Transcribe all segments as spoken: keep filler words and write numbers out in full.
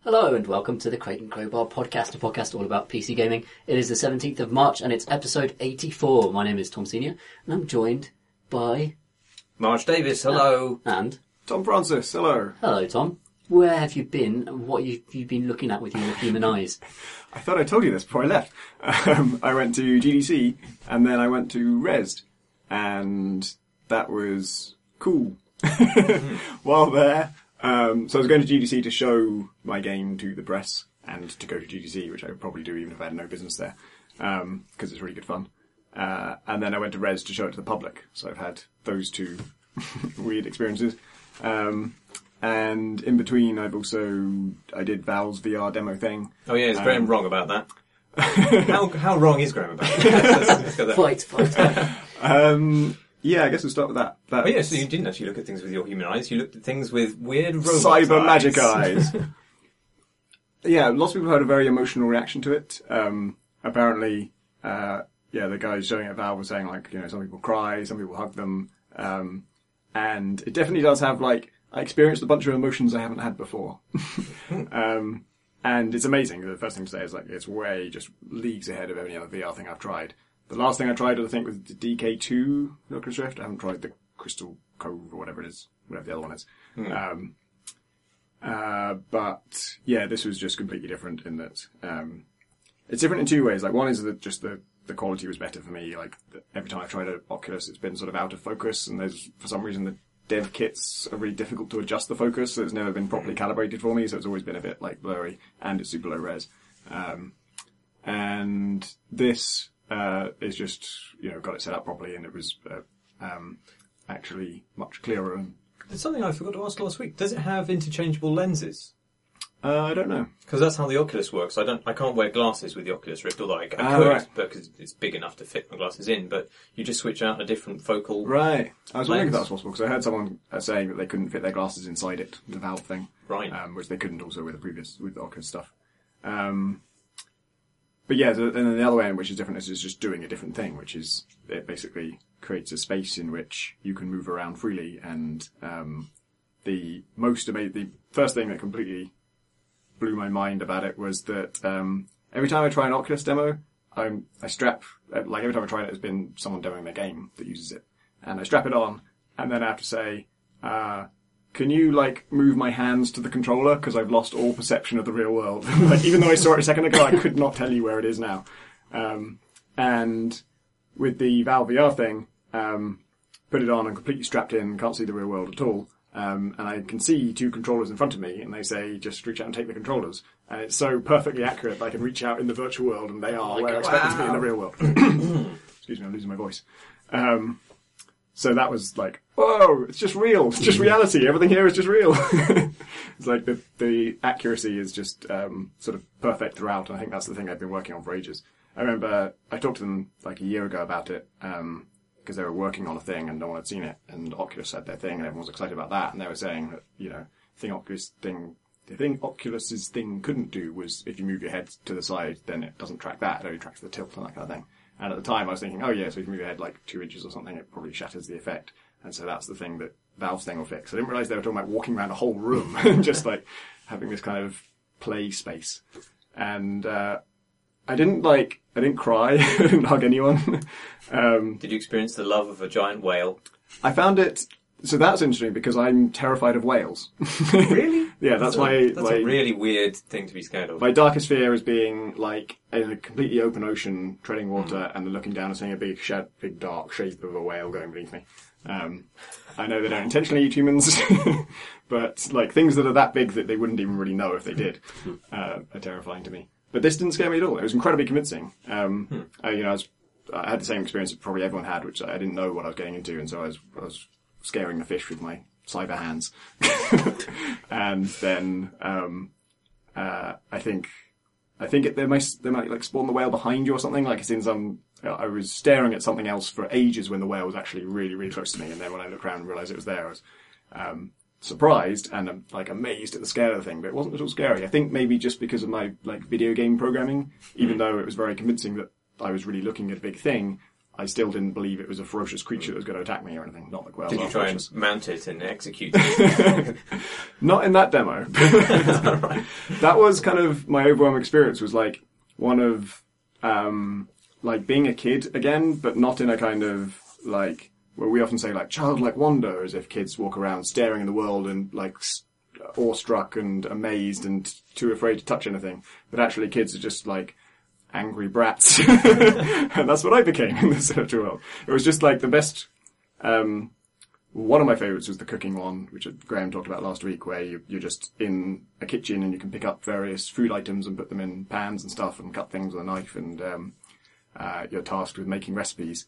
Hello and welcome to the Crate and Crowbar podcast, a podcast all about P C gaming. It is the seventeenth of March and it's episode eighty-four. My name is Tom Senior and I'm joined by... Marge Davis, hello. And... Tom Francis, hello. Hello, Tom. Where have you been and what have you been looking at with your human eyes? I thought I told you this before I left. Um, I went to G D C and then I went to Rezzed and that was cool. While there... Um, so I was going to G D C to show my game to the press and to go to G D C, which I would probably do even if I had no business there, um, because it's really good fun. Uh, and then I went to Rezzed to show it to the public. So I've had those two weird experiences. Um, and in between, I've also, I did Valve's V R demo thing. Oh yeah, is Graham um, wrong about that? how how wrong is Graham about that? Fight, fight. um, Yeah, I guess we'll start with that. that oh yeah, so you didn't actually look at things with your human eyes, you looked at things with weird robot Cyber eyes. magic eyes. Yeah, lots of people had a very emotional reaction to it. Um, apparently, uh, yeah, the guys showing it at Valve were saying, like, you know, some people cry, some people hug them. Um, and it definitely does have, like, I experienced a bunch of emotions I haven't had before. um, and it's amazing. The first thing to say is, like, it's way just leagues ahead of any other V R thing I've tried. The last thing I tried, I think, was the D K two Oculus Rift. I haven't tried the Crystal Cove or whatever it is, whatever the other one is. Mm. Um, uh, but yeah, this was just completely different in that um, it's different in two ways. Like one is that just the the quality was better for me. Like the, every time I've tried an Oculus, it's been sort of out of focus, and there's for some reason the dev kits are really difficult to adjust the focus, so it's never been properly calibrated for me. So it's always been a bit like blurry, and it's super low res. Um, and this. Uh, it's just, you know, got it set up properly and it was, uh, um, actually much clearer. And There's something I forgot to ask last week. Does it have interchangeable lenses? Uh, I don't know. Because that's how the Oculus works. I don't, I can't wear glasses with the Oculus Rift, although I, I Ah, could, right. because it's big enough to fit my glasses in, but you just switch out a different focal... Right. I was wondering if lens. that was possible, because I heard someone uh, saying that they couldn't fit their glasses inside it, the Valve thing. Right. Um, which they couldn't also with the previous, with the Oculus stuff. Um, But yeah, and then the other way, which is different, is just doing a different thing, which is it basically creates a space in which you can move around freely. And um, the most amazing, the first thing that completely blew my mind about it was that um, every time I try an Oculus demo, I'm, I strap, like every time I try it, it's been someone demoing their game that uses it, and I strap it on, and then I have to say, uh, can you, like, move my hands to the controller? Because I've lost all perception of the real world. Like, even though I saw it a second ago, I could not tell you where it is now. Um, and with the Valve V R thing, um, put it on and completely strapped in, can't see the real world at all. Um, and I can see two controllers in front of me, and they say, just reach out and take the controllers. And it's so perfectly accurate that I can reach out in the virtual world, and they are where I expect them to be in the real world. Excuse me, I'm losing my voice. Um, So that was like, whoa, it's just real. It's just reality. Everything here is just real. It's like the the accuracy is just um, sort of perfect throughout. And I think that's the thing I've been working on for ages. I remember I talked to them like a year ago about it um, because they were working on a thing and no one had seen it. And Oculus had their thing and everyone was excited about that. And they were saying that, you know, the thing Oculus thing, the thing Oculus's thing couldn't do was if you move your head to the side, then it doesn't track that. It only tracks the tilt and that kind of thing. And at the time I was thinking, oh yeah, so if you move your head like two inches or something, it probably shatters the effect. And so that's the thing that Valve's thing will fix. I didn't realise they were talking about walking around a whole room and just like having this kind of play space. And, uh, I didn't like, I didn't cry, I didn't hug anyone. um, Did you experience the love of a giant whale? I found it, so that's interesting because I'm terrified of whales. Really? Yeah, that's, that's my, a, that's my, a really weird thing to be scared of. My darkest fear is being like in a completely open ocean, treading water, mm. and then looking down and seeing a big, sh- big dark shape of a whale going beneath me. Um, I know they don't intentionally eat humans, but like things that are that big that they wouldn't even really know if they did, uh, are terrifying to me. But this didn't scare me at all. It was incredibly convincing. Um, hmm. I, you know, I, was, I had the same experience that probably everyone had, which I didn't know what I was getting into, and so I was, I was scaring the fish with my cyber hands. And then, um, uh, I think, I think it, they might, they might like spawn the whale behind you or something, like it's in some, I was staring at something else for ages when the whale was actually really, really close to me, and then when I looked around and realised it was there, I was, um, surprised and um, like amazed at the scale of the thing, but it wasn't at all scary. I think maybe just because of my like video game programming, even mm. though it was very convincing that I was really looking at a big thing, I still didn't believe it was a ferocious creature that was going to attack me or anything. Not like, well, Did you try ferocious. and mount it and execute it? Not in that demo. Right. That was kind of my overwhelming experience, was like one of, um, like being a kid again, but not in a kind of like, where we often say like childlike wonder, as if kids walk around staring in the world and like awestruck and amazed and too afraid to touch anything. But actually kids are just like angry brats. And that's what I became in this virtual world. It was just like the best, um, one of my favourites was the cooking one, which Graham talked about last week, where you, you're just in a kitchen and you can pick up various food items and put them in pans and stuff and cut things with a knife, and um, uh, you're tasked with making recipes.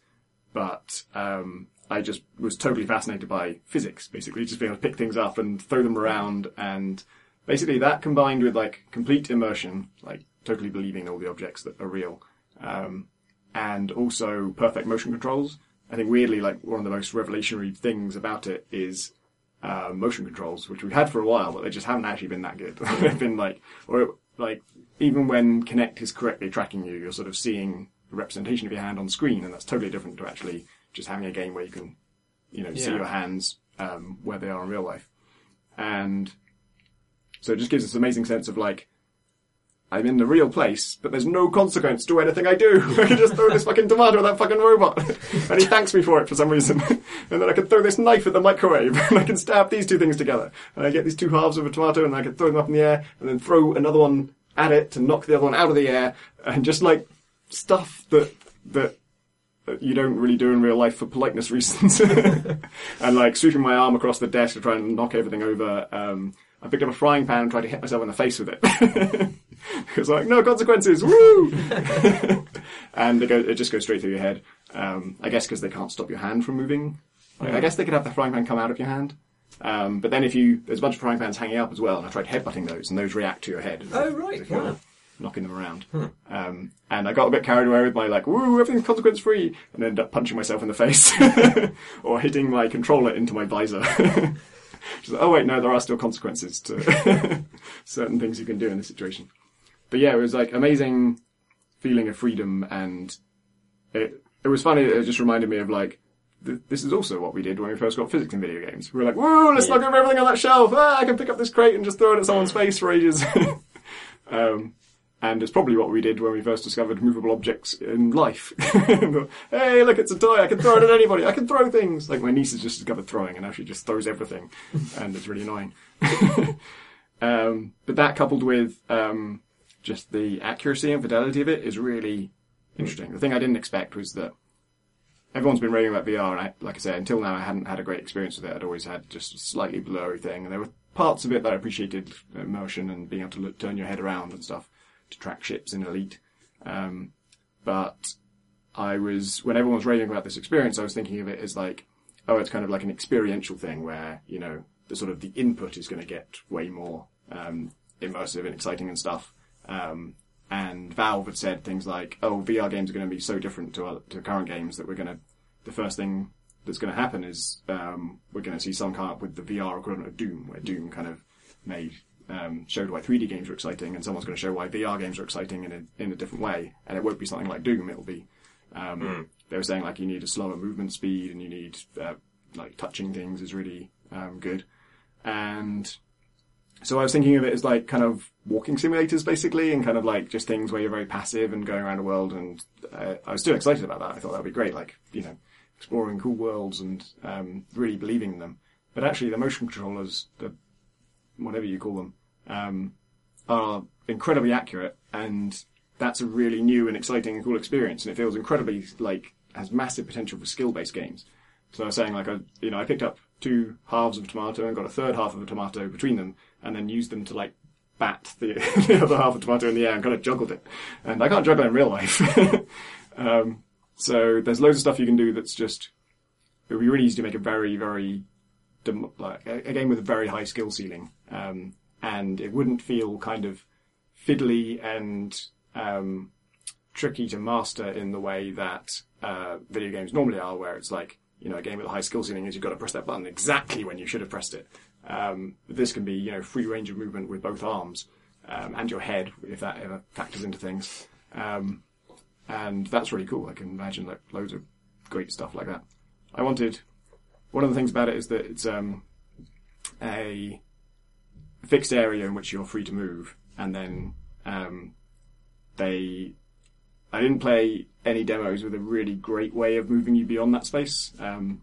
But um, I just was totally fascinated by physics, basically, just being able to pick things up and throw them around, and basically that combined with like complete immersion, like totally believing all the objects that are real, um, and also perfect motion controls. I think weirdly, like one of the most revelationary things about it is uh, motion controls, which we've had for a while, but they just haven't actually been that good. They've been like, or like even when Kinect is correctly tracking you, you're sort of seeing a representation of your hand on screen, and that's totally different to actually just having a game where you can, you know, yeah. see your hands um, where they are in real life. And so it just gives this amazing sense of like, I'm in the real place, but there's no consequence to anything I do. I can just throw this fucking tomato at that fucking robot, and he thanks me for it for some reason. And then I can throw this knife at the microwave, and I can stab these two things together. And I get these two halves of a tomato, and I can throw them up in the air, and then throw another one at it to knock the other one out of the air, and just like stuff that that, that you don't really do in real life for politeness reasons. And like sweeping my arm across the desk to try and knock everything over. Um, I picked up a frying pan and tried to hit myself in the face with it. It's like, no consequences, woo! And they go, it just goes straight through your head. Um, I guess because they can't stop your hand from moving. Like, I guess they could have the frying pan come out of your hand. Um, but then if you, there's a bunch of frying pans hanging up as well, and I tried headbutting those, and those react to your head. Oh, right, if you're wow. knocking them around. Hmm. Um, and I got a bit carried away with my like, woo, everything's consequence free, and ended up punching myself in the face. Or hitting my controller into my visor. Like, oh wait, no, there are still consequences to certain things you can do in this situation. But yeah, it was like amazing feeling of freedom, and it it was funny. It just reminded me of like th- this is also what we did when we first got physics in video games. We were like, whoa, let's yeah. knock over everything on that shelf. Ah, I can pick up this crate and just throw it at someone's face for ages. um, and it's probably what we did when we first discovered movable objects in life. Hey, look, it's a toy. I can throw it at anybody. I can throw things. Like my niece has just discovered throwing, and now she just throws everything, and it's really annoying. um, but that coupled with um, just the accuracy and fidelity of it is really interesting. The thing I didn't expect was that everyone's been raving about V R, and I, like I said, until now I hadn't had a great experience with it. I'd always had just a slightly blurry thing, and there were parts of it that I appreciated, immersion and being able to look, turn your head around and stuff to track ships in Elite. Um, but I was, when everyone was raving about this experience, I was thinking of it as like, oh, it's kind of like an experiential thing where, you know, the sort of the input is going to get way more um, immersive and exciting and stuff. Um, and Valve had said things like, oh, V R games are going to be so different to our, to current games that we're going to, the first thing that's going to happen is um, we're going to see some come up with the V R equivalent of Doom, where Doom kind of made, um, showed why three D games are exciting, and someone's going to show why V R games are exciting in a, in a different way. And it won't be something like Doom, it'll be, um, mm. they were saying like you need a slower movement speed and you need, uh, like touching things is really, um, good. And so I was thinking of it as like kind of walking simulators basically, and kind of like just things where you're very passive and going around the world, and uh, I was still excited about that. I thought that would be great, like, you know, exploring cool worlds and um, really believing in them. But actually the motion controllers, the whatever you call them, um, are incredibly accurate, and that's a really new and exciting and cool experience, and it feels incredibly, like, has massive potential for skill-based games. So I was saying, like, I, you know, I picked up two halves of a tomato and got a third half of a tomato between them, and then used them to, like, bat the, the other half of the tomato in the air and kind of juggled it. And I can't juggle in real life. um, so there's loads of stuff you can do that's just, it would be really easy to make a very, very, like, a, a game with a very high skill ceiling. Um, and it wouldn't feel kind of fiddly and, um, tricky to master in the way that, uh, video games normally are, where it's like, you know, a game with a high skill ceiling is you've got to press that button exactly when you should have pressed it. Um, this can be, you know, free range of movement with both arms, um, and your head, if that ever factors into things. Um, and that's really cool. I can imagine like loads of great stuff like that. I wanted, one of the things about it is that it's um, a fixed area in which you're free to move, and then um, they, I didn't play any demos with a really great way of moving you beyond that space, um,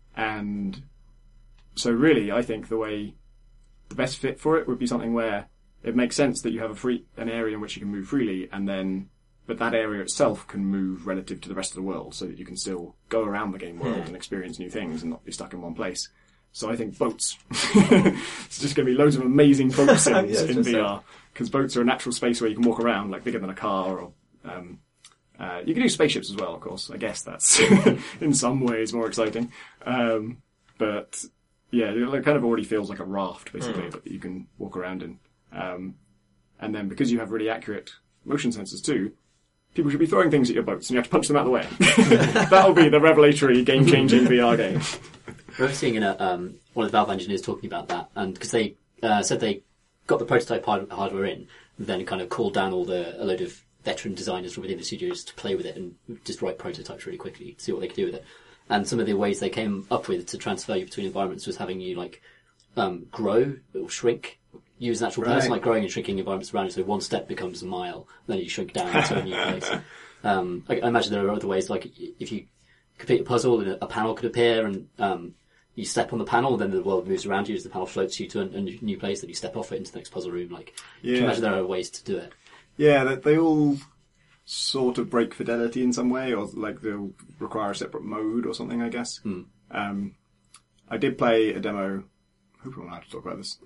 and so really I think the way, the best fit for it would be something where it makes sense that you have a free, an area in which you can move freely, and then but that area itself can move relative to the rest of the world, so that you can still go around the game world and experience new things and not be stuck in one place. So I think boats. It's just going to be loads of amazing boat sims yeah, in V R, because boats are a natural space where you can walk around, like bigger than a car. Or um, uh, you can do spaceships as well, of course. I guess that's in some ways more exciting. Um, but yeah, it kind of already feels like a raft, basically, mm. that you can walk around in. Um, and then because you have really accurate motion sensors too, people should be throwing things at your boats and you have to punch them out of the way. That'll be the revelatory, game-changing V R game. I remember seeing in a, um, one of the Valve engineers talking about that, and because they uh, said they got the prototype hard- hardware in, and then kind of called down all the a load of veteran designers from within the studios to play with it and just write prototypes really quickly to see what they could do with it. And some of the ways they came up with to transfer you between environments was having you like um, grow or shrink. Use an actual Right. person, like growing and shrinking environments around you, so one step becomes a mile, then you shrink down into a new place. Um, I, I imagine there are other ways, like if you complete a puzzle and a panel could appear and um, you step on the panel, then the world moves around you as the panel floats you to a, a new place, then you step off it into the next puzzle room. Like, Yeah. I can imagine there are ways to do it. Yeah, they, they all sort of break fidelity in some way, or like they'll require a separate mode or something, I guess. Mm. Um, I did play a demo, I hope I'm allowed to talk about this,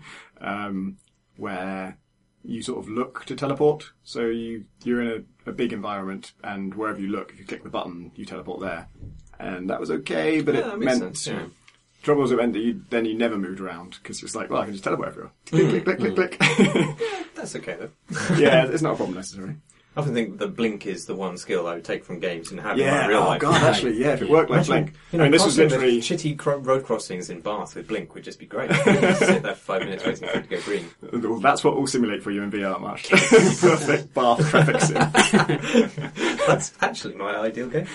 um, where you sort of look to teleport. So you, you're in a, a big environment, and wherever you look, if you click the button, you teleport there. And that was okay, but Yeah, it that makes meant... sense, yeah. Trouble was it meant that you, then you never moved around, because it's like, well, I can just teleport everywhere. Click, click, click, click, click. That's okay though. Yeah, it's not a problem necessarily. I often think that blink is the one skill I would take from games and have in Yeah, my real oh life. god, actually, yeah, if it worked like Blink. You know, I mean, this was crossing the literally... shitty cro- road crossings in Bath with blink would just be great. You just sit there for five minutes waiting for it to go green. Well, that's what we'll simulate for you in V R, Marsh. Perfect Bath traffic sim. That's actually my ideal game.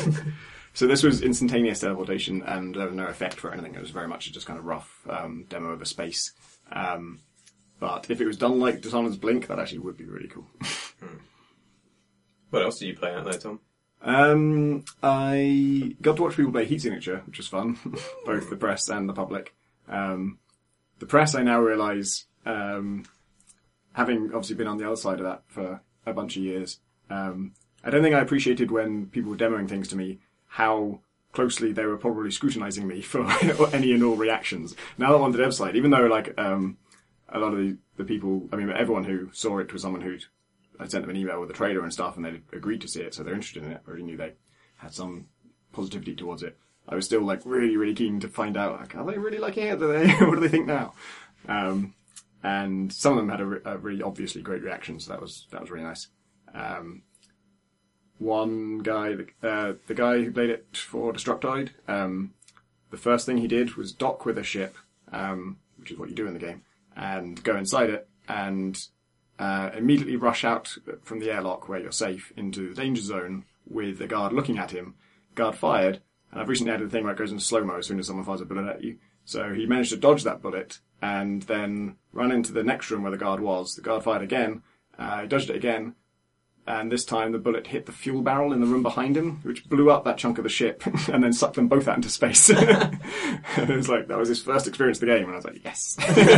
So this was instantaneous teleportation, and there was no effect for anything. It was very much just kind of rough um, demo of a space. Um, but if it was done like Dishonored's Blink, that actually would be really cool. What else did you play out there, Tom? Um, I got to watch people play Heat Signature, which was fun, both the press and the public. Um, the press, I now realise, um, having obviously been on the other side of that for a bunch of years, um, I don't think I appreciated when people were demoing things to me how closely they were probably scrutinising me for any and all reactions. Now that I'm on the dev side, even though like um, a lot of the, the people, I mean, everyone who saw it was someone who'd I sent them an email with a trailer and stuff, and they agreed to see it, so they're interested in it. I already knew they had some positivity towards it. I was still like really, really keen to find out, like, are they really liking it? Are they? What do they think now? Um, and some of them had a, re- a really obviously great reaction, so that was that was really nice. Um, one guy, the, uh, the guy who played it for Destructoid, um, the first thing he did was dock with a ship, um, which is what you do in the game, and go inside it and Uh, immediately rush out from the airlock where you're safe into the danger zone with the guard looking at him. Guard fired, and I've recently added a thing where it goes into slow-mo as soon as someone fires a bullet at you. So he managed to dodge that bullet and then run into the next room where the guard was. The guard fired again, uh, he dodged it again, and this time the bullet hit the fuel barrel in the room behind him, which blew up that chunk of the ship and then sucked them both out into space. And it was like, that was his first experience of the game, and I was like, yes!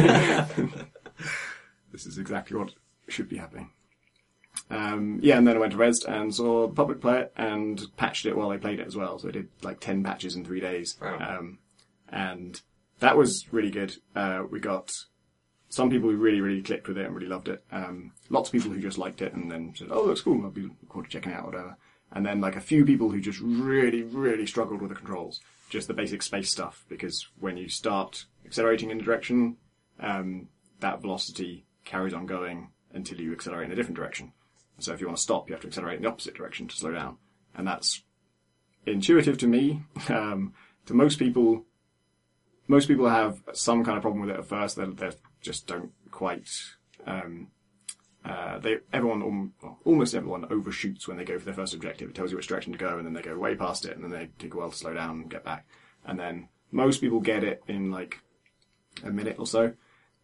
This is exactly what should be happening. Um, yeah, and then I went to Rezzed and saw the public play it and patched it while they played it as well. So I did like ten patches in three days. Wow. Um, and that was really good. Uh, we got some people who really, really clicked with it and really loved it. Um, lots of people who just liked it and then said, oh, that's cool, I'll be looking forward to checking it out or whatever. And then like a few people who just really, really struggled with the controls. Just the basic space stuff, because when you start accelerating in a direction, um, that velocity carries on going until you accelerate in a different direction. So if you want to stop, you have to accelerate in the opposite direction to slow down. And that's intuitive to me. Um, to most people, most people have some kind of problem with it at first. They, they just don't quite, um, uh, they everyone, al- well, almost everyone overshoots when they go for their first objective. It tells you which direction to go, and then they go way past it, and then they take a while to slow down and get back. And then most people get it in like a minute or so,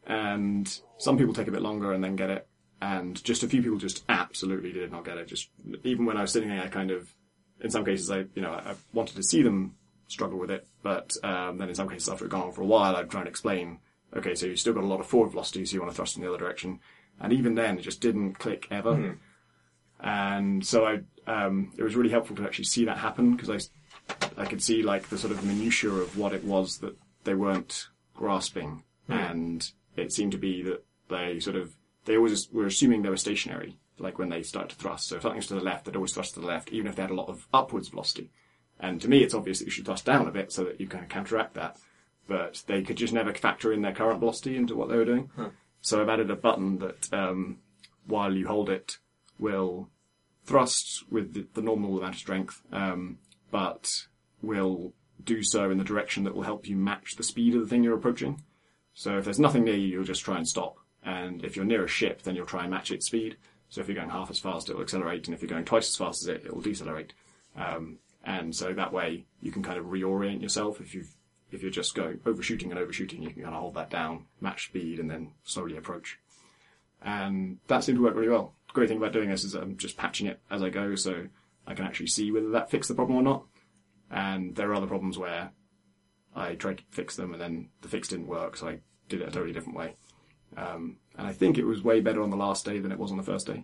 and some people take a bit longer and then get it. And just a few people just absolutely did not get it. Just even when I was sitting there, I kind of, in some cases, I you know I wanted to see them struggle with it, but um, then in some cases after it had gone on for a while, I'd try and explain. Okay, so you've still got a lot of forward velocity, so you want to thrust in the other direction. And even then, it just didn't click ever. Mm. And so I, um, it was really helpful to actually see that happen because I, I could see like the sort of minutiae of what it was that they weren't grasping, mm. and it seemed to be that they sort of they always were assuming they were stationary, like when they started to thrust. So if something was to the left, they'd always thrust to the left, even if they had a lot of upwards velocity. And to me, it's obvious that you should thrust down a bit so that you kind of counteract that. But they could just never factor in their current velocity into what they were doing. Huh. So I've added a button that, um, while you hold it, will thrust with the, the normal amount of strength, um, but will do so in the direction that will help you match the speed of the thing you're approaching. So if there's nothing near you, you'll just try and stop. And if you're near a ship, then you'll try and match its speed. So if you're going half as fast, it will accelerate, and if you're going twice as fast as it, it will decelerate. Um, and so that way you can kind of reorient yourself. If you've If you're just going overshooting and overshooting, you can kind of hold that down, match speed, and then slowly approach. And that seemed to work really well. The great thing about doing this is that I'm just patching it as I go, so I can actually see whether that fixed the problem or not. And there are other problems where I tried to fix them, and then the fix didn't work, so I did it a totally different way. Um, and I think it was way better on the last day than it was on the first day.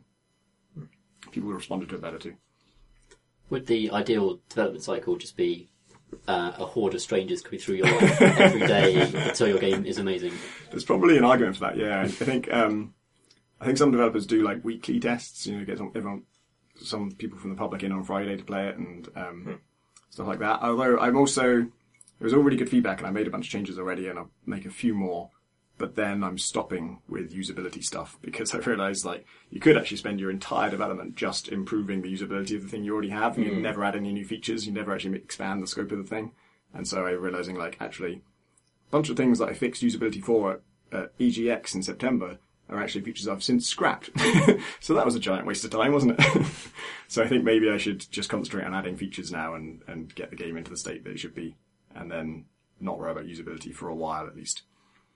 People responded to it better too. Would the ideal development cycle just be Uh, a horde of strangers coming through your life every day until your game is amazing? There's probably an argument for that. Yeah, I think um, I think some developers do like weekly tests. You know, get some everyone, some people from the public in on Friday to play it and um, hmm. stuff like that. Although I'm also there was all really good feedback, and I made a bunch of changes already, and I'll make a few more. But then I'm stopping with usability stuff because I realised like you could actually spend your entire development just improving the usability of the thing you already have, and mm. you never add any new features, you never actually expand the scope of the thing. And so I'm realising like actually a bunch of things that I fixed usability for at, at E G X in September are actually features I've since scrapped. So that was a giant waste of time, wasn't it? So I think maybe I should just concentrate on adding features now and, and get the game into the state that it should be, and then not worry about usability for a while at least.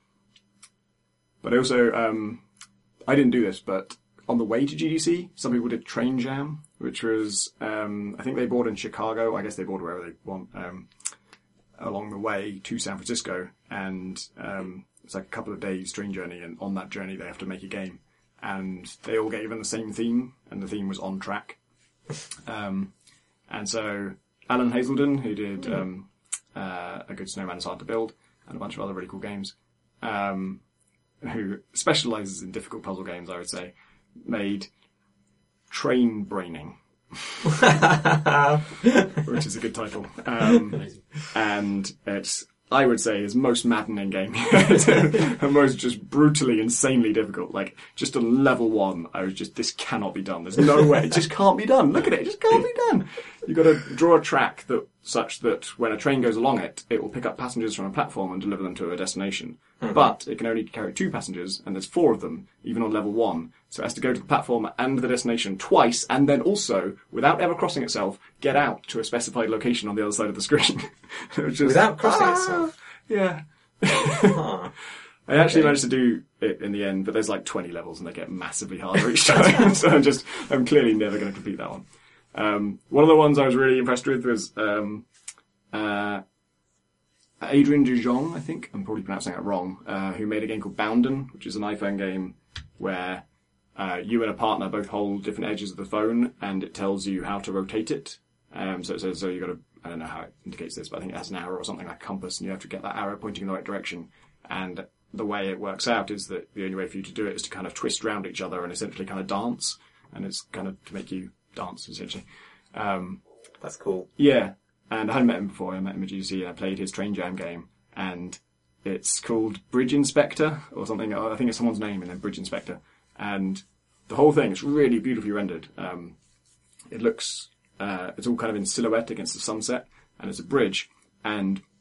But also, um, I didn't do this, but on the way to G D C, some people did Train Jam, which was, um, I think they board in Chicago. I guess they board wherever they want, um, along the way to San Francisco. And, um, it's like a couple of days train journey. And on that journey, they have to make a game. And they all get given the same theme. And the theme was On Track. Um, and so Alan Hazelden, who did, um, uh, A Good Snowman is Hard to Build and a bunch of other really cool games, um, who specialises in difficult puzzle games, I would say, made Train Braining, which is a good title. Um, and it's, I would say, his most maddening game. And most just brutally, insanely difficult. Like, just on level one, I was just, this cannot be done. There's no way. It just can't be done. Look at it. It just can't be done. You've got to draw a track that such that when a train goes along it, it will pick up passengers from a platform and deliver them to a destination. Mm-hmm. But it can only carry two passengers, and there's four of them, even on level one. So it has to go to the platform and the destination twice, and then also, without ever crossing itself, get out to a specified location on the other side of the screen. Which is, without crossing ah, itself? Yeah. I actually okay. managed to do it in the end, but there's like twenty levels, and they get massively harder each time. So I'm just, I'm clearly never going to complete that one. Um, one of the ones I was really impressed with was um, uh, Adrian Dijon, I think. I'm probably pronouncing that wrong. Uh, who made a game called Bounden, which is an iPhone game where uh, you and a partner both hold different edges of the phone, and it tells you how to rotate it. Um, so it says, so you got to, I don't know how it indicates this, but I think it has an arrow or something like a compass, and you have to get that arrow pointing in the right direction. And the way it works out is that the only way for you to do it is to kind of twist round each other and essentially kind of dance. And it's kind of to make you dance, essentially. Um, That's cool. Yeah. And I hadn't met him before. I met him at G D C and I played his Train Jam game. And it's called Bridge Inspector or something. I think it's someone's name and then Bridge Inspector. And the whole thing is really beautifully rendered. Um, it looks, uh, it's all kind of in silhouette against the sunset. And it's a bridge. And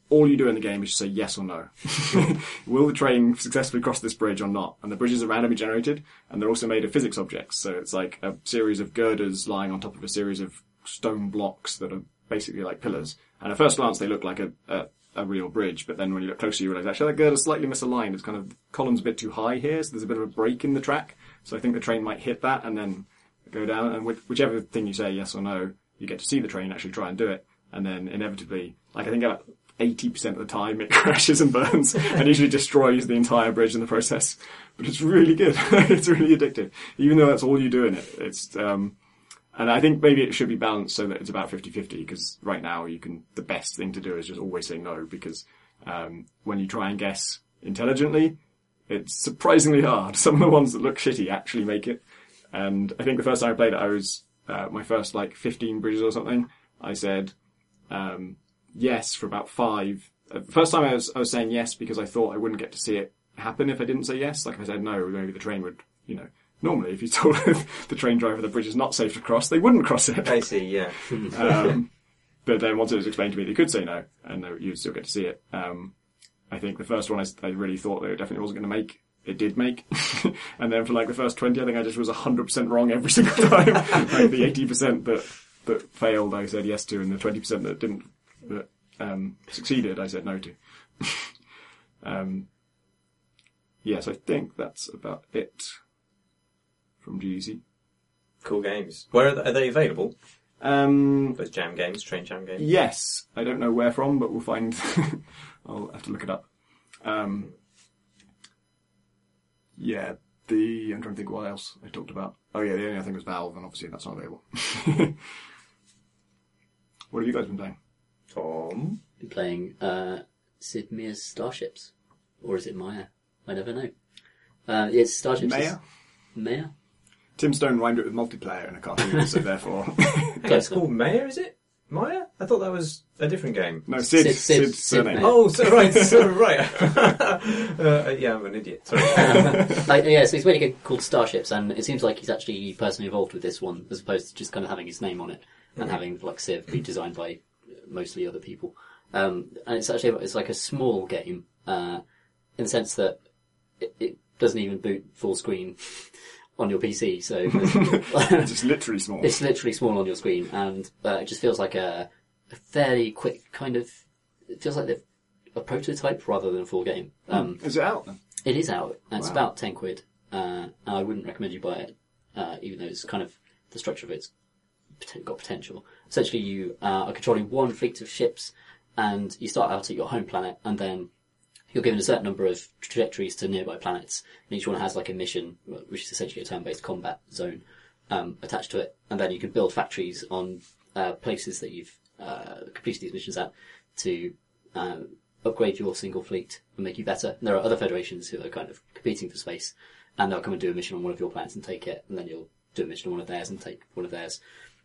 all you do in the game is just say yes or no. Will the train successfully cross this bridge or not? And the bridges are randomly generated, and they're also made of physics objects. So it's like a series of girders lying on top of a series of stone blocks that are basically like pillars. And at first glance, they look like a, a, a real bridge, but then when you look closer, you realise actually that girder's slightly misaligned. It's kind of, the column's a bit too high here, so there's a bit of a break in the track. So I think the train might hit that and then go down. And with, whichever thing you say, yes or no, you get to see the train actually try and do it. And then inevitably, like I think about eighty percent of the time it crashes and burns and usually destroys the entire bridge in the process. But it's really good. It's really addictive. Even though that's all you do in it. It's, um, and I think maybe it should be balanced so that it's about fifty-fifty, because right now you can, the best thing to do is just always say no, because, um, when you try and guess intelligently, it's surprisingly hard. Some of the ones that look shitty actually make it. And I think the first time I played it, I was, uh, my first like fifteen bridges or something, I said, um, yes for about five. Uh, the first time I was, I was saying yes because I thought I wouldn't get to see it happen if I didn't say yes. Like if I said no, maybe the train would, you know, normally if you told the train driver the bridge is not safe to cross, they wouldn't cross it. I see, yeah. um, but then once it was explained to me, they could say no, and they, you'd still get to see it. Um, I think the first one I, I really thought that it definitely wasn't going to make. It did make. And then for like the first twenty, I think I just was one hundred percent wrong every single time. Like the eighty percent that, that failed, I said yes to, and the twenty percent that didn't, that um, succeeded, I said no to. um, yes, I think that's about it from G D C. Cool games. Where are they, are they available? Um, Those jam games, train jam games? Yes. I don't know where from, but we'll find. I'll have to look it up. Um, yeah, the, I'm trying to think what else I talked about. Oh yeah, the only other thing was Valve, and obviously that's not available. What have you guys been playing? Tom? Been playing uh, Sid Meier's Starships. Or is it Maya? I never know. Uh, it's Starships. Maya? Maya? Tim Stone rhymed it with multiplayer in a cartoon, so therefore... Hey, it's called Maya, is it? Maya? I thought that was a different game. No, Sid. Sid- Sid, Sid- surname. Sid Oh, so, right, so, right. uh, yeah, I'm an idiot. Sorry. like, yeah, so he's made a game called Starships, and it seems like he's actually personally involved with this one, as opposed to just kind of having his name on it, and Mm-hmm. having, like, Civ be designed by mostly other people. Um, and it's actually, it's like a small game, uh, in the sense that it, it doesn't even boot full screen on your P C, so... It's just literally small. It's literally small on your screen, and uh, it just feels like a, a fairly quick kind of... It feels like a prototype rather than a full game. Um, Is it out then? It is out, and it's Wow. about ten quid. Uh, and I wouldn't recommend you buy it, uh, even though it's kind of... The structure of it's pot- got potential. Essentially, you uh, are controlling one fleet of ships, and you start out at your home planet, and then you're given a certain number of trajectories to nearby planets, and each one has like a mission, which is essentially a turn-based combat zone, um, attached to it. And then you can build factories on uh, places that you've uh, completed these missions at to uh, upgrade your single fleet and make you better. And there are other federations who are kind of competing for space, and they'll come and do a mission on one of your planets and take it, and then you'll do a mission on one of theirs and take one of theirs.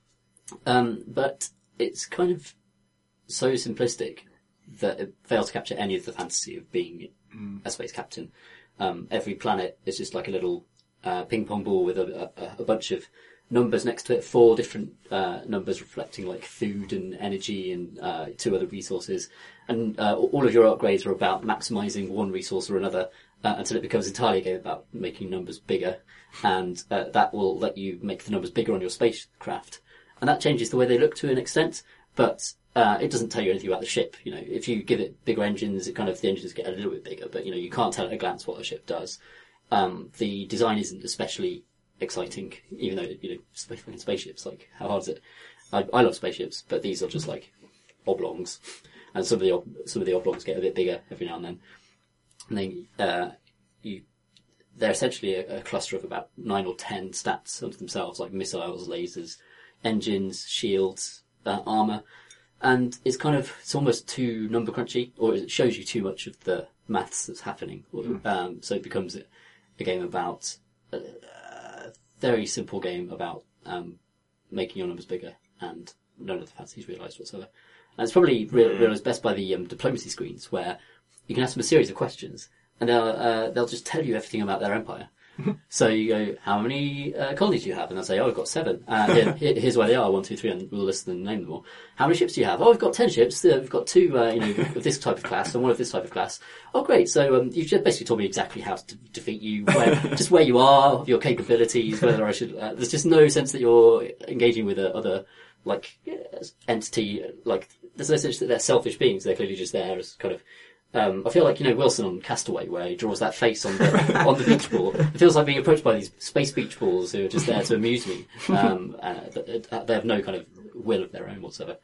Um, but it's kind of so simplistic that it fails to capture any of the fantasy of being mm. a space captain. Um, every planet is just like a little uh, ping pong ball with a, a, a bunch of numbers next to it, four different uh, numbers reflecting like food and energy and uh, two other resources. And uh, all of your upgrades are about maximising one resource or another uh, until it becomes entirely a game about making numbers bigger. And uh, that will let you make the numbers bigger on your spacecraft. And that changes the way they look to an extent, but uh, it doesn't tell you anything about the ship. You know, if you give it bigger engines, it kind of, the engines get a little bit bigger, but you know, you can't tell at a glance what a ship does. Um, the design isn't especially exciting, even though, you know, space, spaceships, like, how hard is it? I, I love spaceships, but these are just like oblongs. And some of the, ob- some of the oblongs get a bit bigger every now and then. And then, uh, you, they're essentially a, a cluster of about nine or ten stats unto themselves, like missiles, lasers, engines, shields, uh, armour. And it's kind of, it's almost too number crunchy, or it shows you too much of the maths that's happening. Mm. Um, so it becomes a, a game about, a, a very simple game about um, making your numbers bigger, and none of the fancies realised whatsoever. And it's probably re- realised best by the um, diplomacy screens, where you can ask them a series of questions, and they'll uh, they'll just tell you everything about their empire. So you go, how many uh, colonies do you have? And they'll say, oh, I've got seven. Uh, here, here- here's where they are, one, two, three, and we'll list them and name them all. How many ships do you have? Oh, I've got ten ships. Uh, we've got two, uh, you know, of this type of class and one of this type of class. Oh, great. So um, you've just basically told me exactly how to de- defeat you, where, just where you are, your capabilities, whether I should... Uh, there's just no sense that you're engaging with a other, like, uh, entity. Like, there's no sense that they're selfish beings. They're clearly just there as kind of... Um, I feel like, you know, Wilson on Castaway, where he draws that face on the on the beach ball. It feels like being approached by these space beach balls who are just there to amuse me. Um, uh, they have no kind of will of their own whatsoever.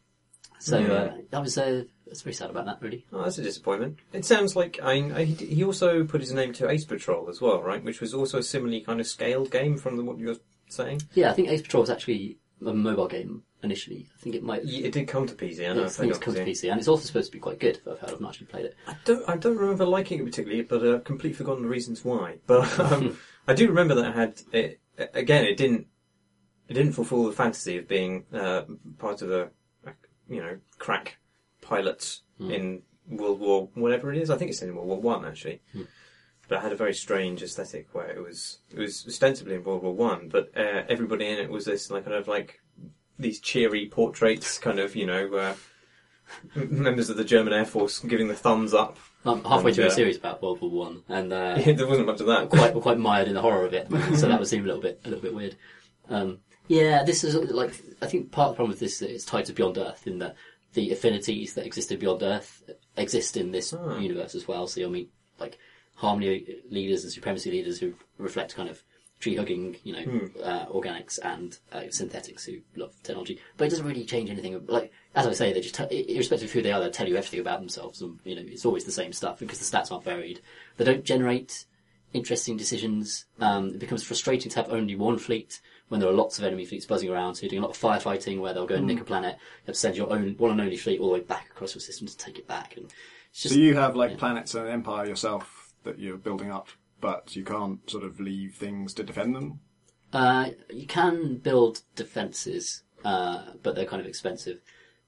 So uh, I was uh, I was very sad about that, really. Oh, that's a disappointment. It sounds like I, I, he also put his name to Ace Patrol as well, right? Which was also a similarly kind of scaled game from the, what you were saying. Yeah, I think Ace Patrol was actually a mobile game initially. I think it might. Yeah, it did come to P C. I know. I think it's come to P C, and it's also supposed to be quite good. I've heard. I've not actually played it. I don't. I don't remember liking it particularly, but I've uh, completely forgotten the reasons why. But um, I do remember that it had. It, again, it didn't. It didn't fulfil the fantasy of being uh, part of a, a, you know, crack pilots mm. in World War whatever it is. I think it's in World War One actually. Mm. But it had a very strange aesthetic where it was. It was ostensibly in World War One, but uh, everybody in it was this like kind of like. These cheery portraits, kind of, you know, uh, members of the German Air Force giving the thumbs up. I'm halfway and, through uh, a series about World War One, and uh, yeah, there wasn't much of that. quite quite mired in the horror of it, so that would seem a little bit a little bit weird. Um, yeah, this is like I think part of the problem with this is that it's tied to Beyond Earth in that the affinities that existed Beyond Earth exist in this oh. universe as well. So you'll meet like Harmony leaders and Supremacy leaders who reflect kind of tree-hugging, you know, mm. uh, organics and uh, synthetics who love technology. But it doesn't really change anything. Like, as I say, they just, t- irrespective of who they are, they tell you everything about themselves. And, you know, it's always the same stuff because the stats aren't varied. They don't generate interesting decisions. Um, it becomes frustrating to have only one fleet when there are lots of enemy fleets buzzing around. So you're doing a lot of firefighting where they'll go and mm. nick a planet. You have to send your own one and only fleet all the way back across your system to take it back. And it's just, so you have, like, yeah. planets and an empire yourself that you're building up, but you can't sort of leave things to defend them? Uh, you can build defences, uh, but they're kind of expensive,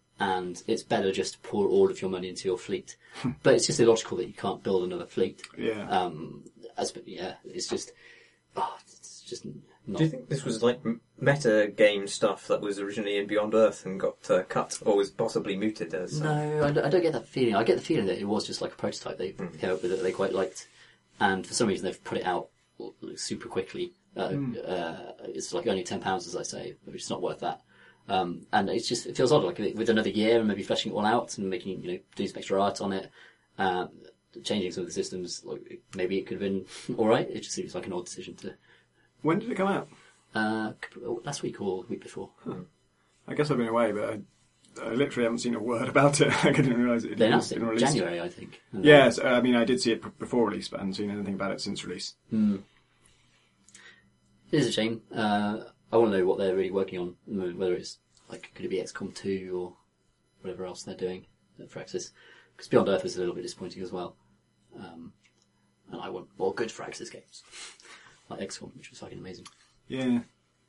and it's better just to pour all of your money into your fleet. But it's just illogical that you can't build another fleet. Yeah. Um, as yeah, it's just, oh, it's just not. Do you think this was like meta game stuff that was originally in Beyond Earth and got uh, cut, or was possibly mooted as? Uh... No, I don't, I don't get that feeling. I get the feeling that it was just like a prototype they mm. came up with that they quite liked, and for some reason they've put it out super quickly. Uh, mm. uh, it's like only ten pounds, as I say, which is not worth that. Um, and it's just, it feels odd, like with another year and maybe fleshing it all out and making, you know, doing some extra art on it, uh, changing some of the systems, like maybe it could have been alright. It just seems like an odd decision to. When did it come out? Uh, last week or the week before. Huh. I guess I've been away, but I, I literally haven't seen a word about it. I didn't realise it. They announced it in January, I think. Yes, I mean, I did see it before release, but I hadn't seen anything about it since release. Mm. It is a shame. Uh, I want to know what they're really working on, whether it's, like, could it be X COM two or whatever else they're doing at Firaxis. Because Beyond Earth was a little bit disappointing as well. Um, and I want more good Firaxis games. Like X COM, which was fucking amazing. Yeah.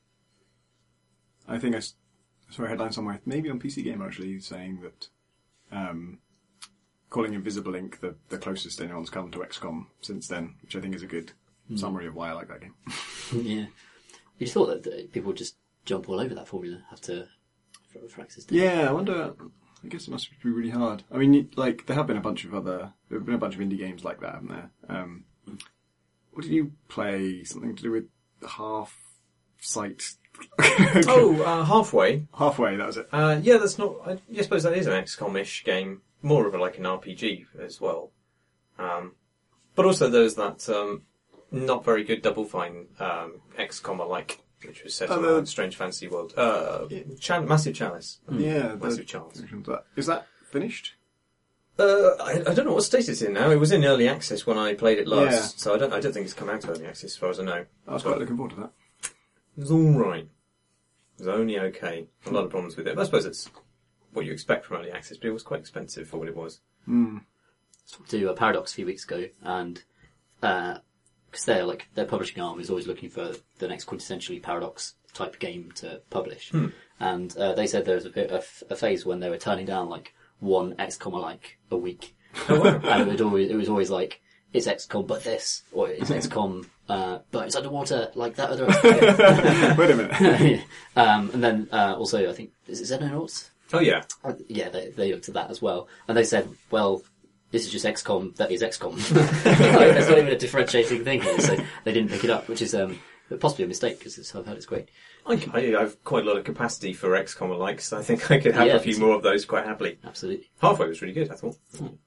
I think I saw a headline somewhere, maybe on P C Gamer actually, saying that um, calling Invisible Ink the, the closest anyone's come to X COM since then, which I think is a good mm. summary of why I like that game. Yeah. You just thought that, that people would just jump all over that formula after Firaxis did. Yeah, I wonder, I guess it must be really hard. I mean, like, there have been a bunch of other, there have been a bunch of indie games like that, haven't there? Um, what did you play? Something to do with half sight? oh, uh, Halfway. Halfway, that was it. Uh, yeah, that's not, I, I suppose that is an X COM-ish game. More of a, like an R P G as well. Um, but also there's that, um, not very good Double Fine, um, X COM-alike, which was set oh, in the... a strange fantasy world. Uh, Chal- Massive Chalice. Yeah. Massive Chalice. Is that finished? Uh, I, I don't know what state it's in now. It was in early access when I played it last, yeah. so I don't, I don't think it's come out to early access as far as I know. I was but quite looking forward to that. It was alright. It was only okay. A lot of problems with it. But I suppose it's what you expect from early access, but it was quite expensive for what it was. Mm. I talked to a Paradox a few weeks ago, and uh, because they're like their publishing arm is always looking for the next quintessentially Paradox type game to publish, hmm. and uh, they said there was a, bit, a, a phase when they were turning down like one X COM alike a week, oh, wow. and it, would always, it was always like it's X COM but this, or it's X COM uh, but it's underwater like that other X COM. Wait a minute. um, and then uh, also, I think, is it Xenonauts? Oh yeah, Uh, yeah, they, they looked at that as well, and they said, well, this is just X COM that is X COM. Like, there's not even a differentiating thing here, so they didn't pick it up, which is um, possibly a mistake, because I've heard it's great. I, I have quite a lot of capacity for X COM likes. I think I could have Yeah, a few more of those quite happily. Absolutely. Halfway was really good, I thought.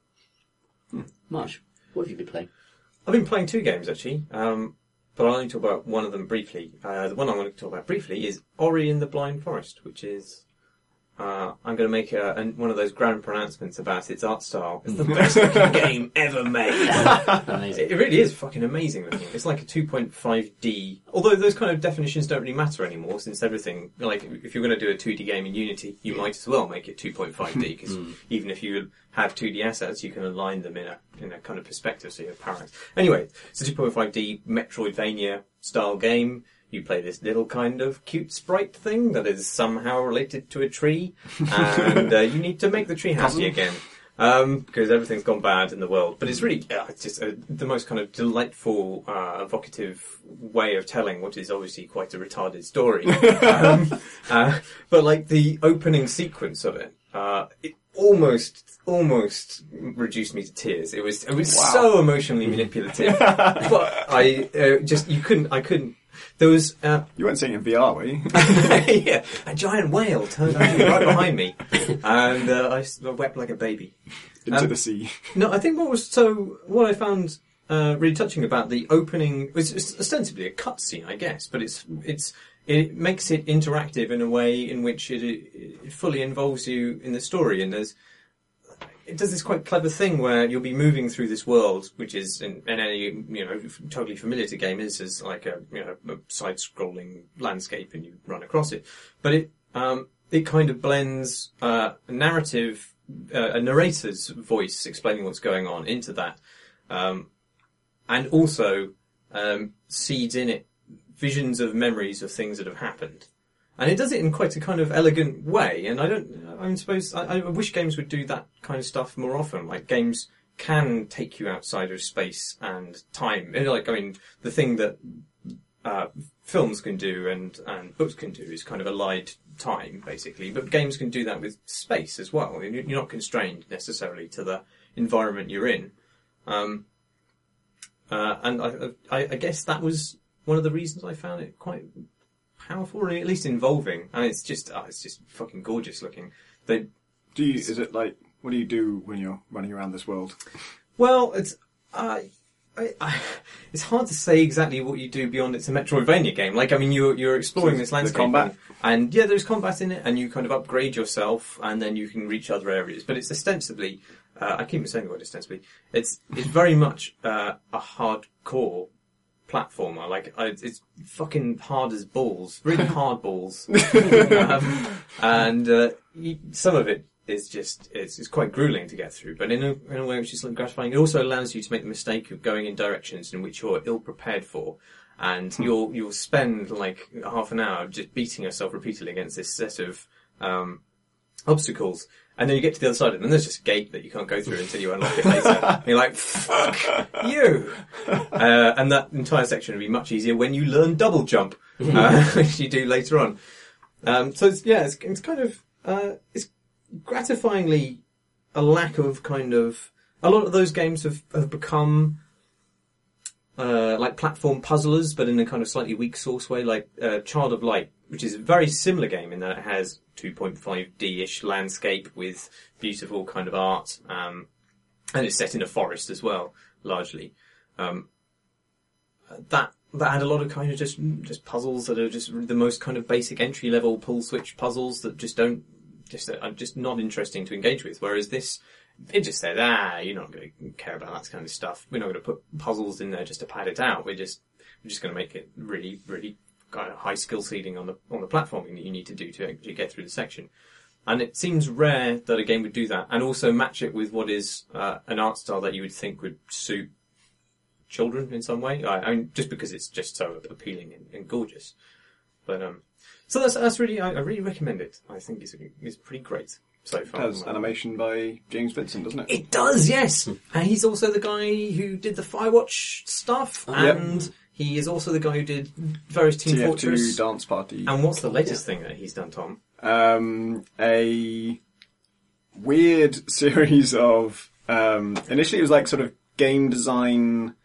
Marsh, what have you been playing? I've been playing two games actually, um, but I'll only talk about one of them briefly. Uh, the one I'm going to talk about briefly is Ori and the Blind Forest, which is uh, I'm going to make a, a, one of those grand pronouncements about its art style. It's the best looking game ever made. Amazing. It really is fucking amazing looking. It's like a two point five D, although those kind of definitions don't really matter anymore, since everything, like, if you're going to do a two D game in Unity, you might as well make it two point five D, because even if you have two D assets, you can align them in a in a kind of perspective, so you have parallax. Anyway, it's a two point five D Metroidvania style game. You play this little kind of cute sprite thing that is somehow related to a tree, and uh, you need to make the tree happy again. Um, because everything's gone bad in the world. But it's really, uh, it's just uh, the most kind of delightful, uh, evocative way of telling what is obviously quite a retarded story. um, uh, but like the opening sequence of it, uh, it almost, almost reduced me to tears. It was, it was Wow. so emotionally manipulative. But I, uh, just, you couldn't, I couldn't, there was, uh, You weren't seeing it in V R, were you? yeah, a giant whale turned out to be right behind me, and uh, I s- I wept like a baby. Into Um, the sea. No, I think what was so what I found uh, really touching about the opening was it's ostensibly a cutscene, I guess, but it's it's it makes it interactive in a way in which it, it fully involves you in the story, and there's it does this quite clever thing where you'll be moving through this world, which is in, in any you know totally familiar to gamers as like a you know a side-scrolling landscape, and you run across it. But it um, it kind of blends uh, narrative, uh, a narrator's voice explaining what's going on into that, um, and also um, seeds in it visions of memories of things that have happened. And it does it in quite a kind of elegant way, and I don't, I suppose, I, I wish games would do that kind of stuff more often. Like, games can take you outside of space and time. And like, I mean, the thing that, uh, films can do and, and books can do is kind of elide time, basically. But games can do that with space as well. You're not constrained necessarily to the environment you're in. Um, uh, and I, I, I guess that was one of the reasons I found it quite powerful, or at least involving. I mean, it's just, oh, it's just fucking gorgeous looking. They, Do you, is it like, what do you do when you're running around this world? well, it's, uh, I, I, it's hard to say exactly what you do beyond it's a Metroidvania game. Like, I mean, you're, you're exploring So this the landscape. combat? And, and, yeah, there's combat in it, and you kind of upgrade yourself, and then you can reach other areas. But it's ostensibly, uh, I keep saying the word ostensibly, it's, it's very much, uh, a hardcore platformer. Like, I, it's fucking hard as balls. Really hard balls. um, and, uh, you, some of it is just, it's, it's quite grueling to get through, but in a, in a way which is gratifying. It also allows you to make the mistake of going in directions in which you're ill prepared for. And you'll, you'll spend like half an hour just beating yourself repeatedly against this set of, um, obstacles. And then you get to the other side of it, and there's just a gate that you can't go through until you unlock it later. And you're like, fuck you! Uh, and that entire section will be much easier when you learn double jump, uh, which you do later on. Um, so it's, yeah, it's, it's kind of, uh, it's gratifyingly a lack of kind of, a lot of those games have, have become, uh, like platform puzzlers, but in a kind of slightly weak source way, like, uh, Child of Light, which is a very similar game in that it has two point five D-ish landscape with beautiful kind of art, um, and it's set in a forest as well, largely. Um, that, that had a lot of kind of just, just puzzles that are just the most kind of basic entry-level pull switch puzzles that just don't, just, are just not interesting to engage with, whereas this, it just said, ah, you're not going to care about that kind of stuff. We're not going to put puzzles in there just to pad it out. We're just, we're just going to make it really, really kind of high skill ceiling on the, on the platforming that you need to do to actually get through the section. And it seems rare that a game would do that and also match it with what is, uh, an art style that you would think would suit children in some way. I, I mean, just because it's just so appealing and, and gorgeous. But, um, so that's, that's really, I, I really recommend it. I think it's, it's pretty great. so far. It has animation by James Vincent, doesn't it? It does, yes. And he's also the guy who did the Firewatch stuff, and Yep. he is also the guy who did various Team T F two Fortress. Dance Party. And what's the latest thing that he's done, Tom? Um, a weird series of um, initially it was like sort of game design,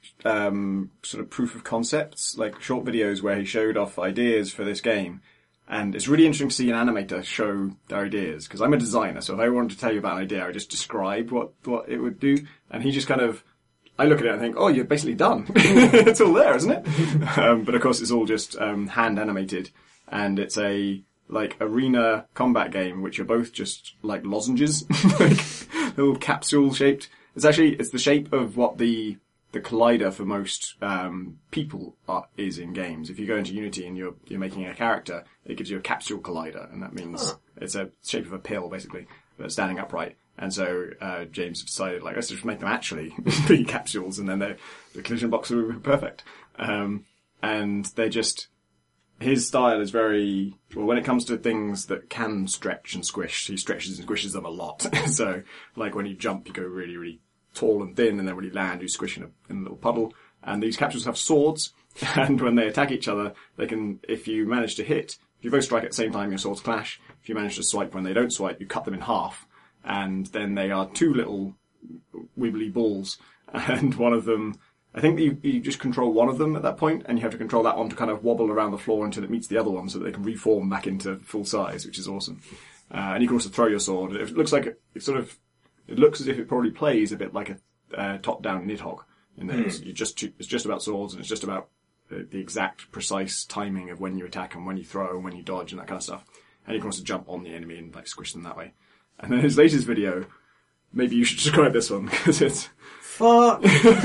um, sort of proof of concepts, like short videos where he showed off ideas for this game. And it's really interesting to see an animator show their ideas, because I'm a designer, so if I wanted to tell you about an idea, I would just describe what, what it would do. And he just kind of, I look at it and think, oh, you're basically done. It's all there, isn't it? um, but of course it's all just um, hand animated, and it's a like arena combat game, which are both just like lozenges, like little capsule shaped. It's actually, it's the shape of what the the collider for most um, people are, is in games. If you go into Unity and you're you're making a character, it gives you a capsule collider, and that means Huh. it's a shape of a pill basically, but it's standing upright. And so uh, James decided, like, let's just make them actually be capsules, and then the collision box will be perfect. Um, and they're just, his style is very, well, when it comes to things that can stretch and squish, he stretches and squishes them a lot. So, like when you jump, you go really, really tall and thin, and then when you land, you squish in a, in a little puddle. And these capsules have swords, and when they attack each other, they can, if you manage to hit, if you both strike at the same time, your swords clash. If you manage to swipe when they don't swipe, you cut them in half. And then they are two little wibbly balls, and one of them, I think you, you just control one of them at that point, and you have to control that one to kind of wobble around the floor until it meets the other one so that they can reform back into full size, which is awesome. Uh, and you can also throw your sword. It looks like, it sort of, it looks as if it probably plays a bit like a uh, top-down Nidhogg. In that it's, you just, it's just about swords, and it's just about the, the exact, precise timing of when you attack and when you throw and when you dodge and that kind of stuff. And you can also jump on the enemy and like squish them that way. And then his latest video, maybe you should describe this one, because it's... Fuck!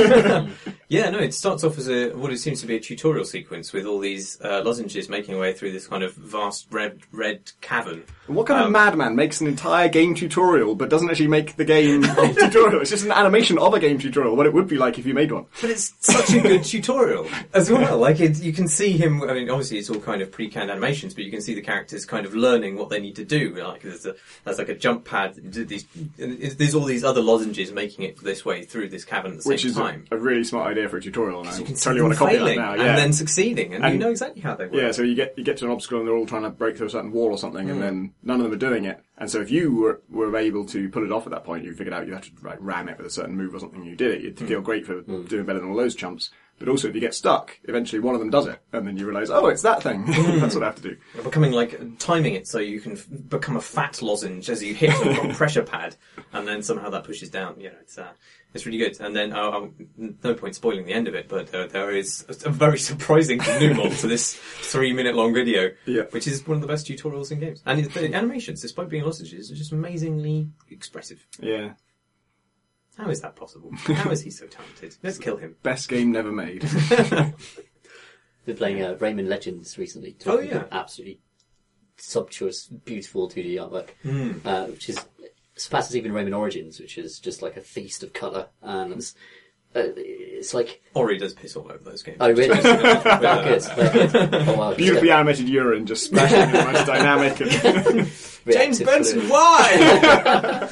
Yeah, no, it starts off as a what it seems to be a tutorial sequence with all these uh, lozenges making their way through this kind of vast red red cavern. What kind Um, of madman makes an entire game tutorial but doesn't actually make the game tutorial? It's just an animation of a game tutorial, what it would be like if you made one. But it's such a good tutorial as well. Like, it, you can see him, I mean, obviously it's all kind of pre-canned animations, but you can see the characters kind of learning what they need to do. Like, there's, a, there's like a jump pad, these, there's all these other lozenges making it this way through this cavern at the Which same is time. a, a really smart idea for a tutorial, and I You can see totally them want to copy failing that now. and Yeah. then succeeding, and, And- you know exactly how they work. Yeah, so you get you get to an obstacle and they're all trying to break through a certain wall or something, Mm. and then none of them are doing it. And so if you were were able to pull it off at that point, you figured out you had to like ram it with a certain move or something, and you did it, you'd Mm. feel great for doing better than all those chumps. But also, if you get stuck, eventually one of them does it, and then you realise, oh, it's that thing. Mm. That's what I have to do. You're becoming like timing it so you can f- become a fat lozenge as you hit a pressure pad, and then somehow that pushes down. You know, it's uh, it's really good. And then uh, uh, no point spoiling the end of it, but uh, there is a, a very surprising denouement to this three minute long video, Yeah. which is one of the best tutorials in games. And it, the animations, despite being lozenges, are just amazingly expressive. Yeah. How is that possible? How is he so talented? Let's kill him. Best game never made. Been playing uh, Rayman Legends recently. Oh, yeah. Absolutely sumptuous, beautiful two D artwork, Mm. uh, which is surpasses even Rayman Origins, which is just like a feast of colour. And it's, uh, it's like... Ori does piss all over those games. Oh, really? Very good. Very good. Oh, wow. Beautifully animated urine just splashing in the most dynamic. And James Reactive Benson, fluid. why?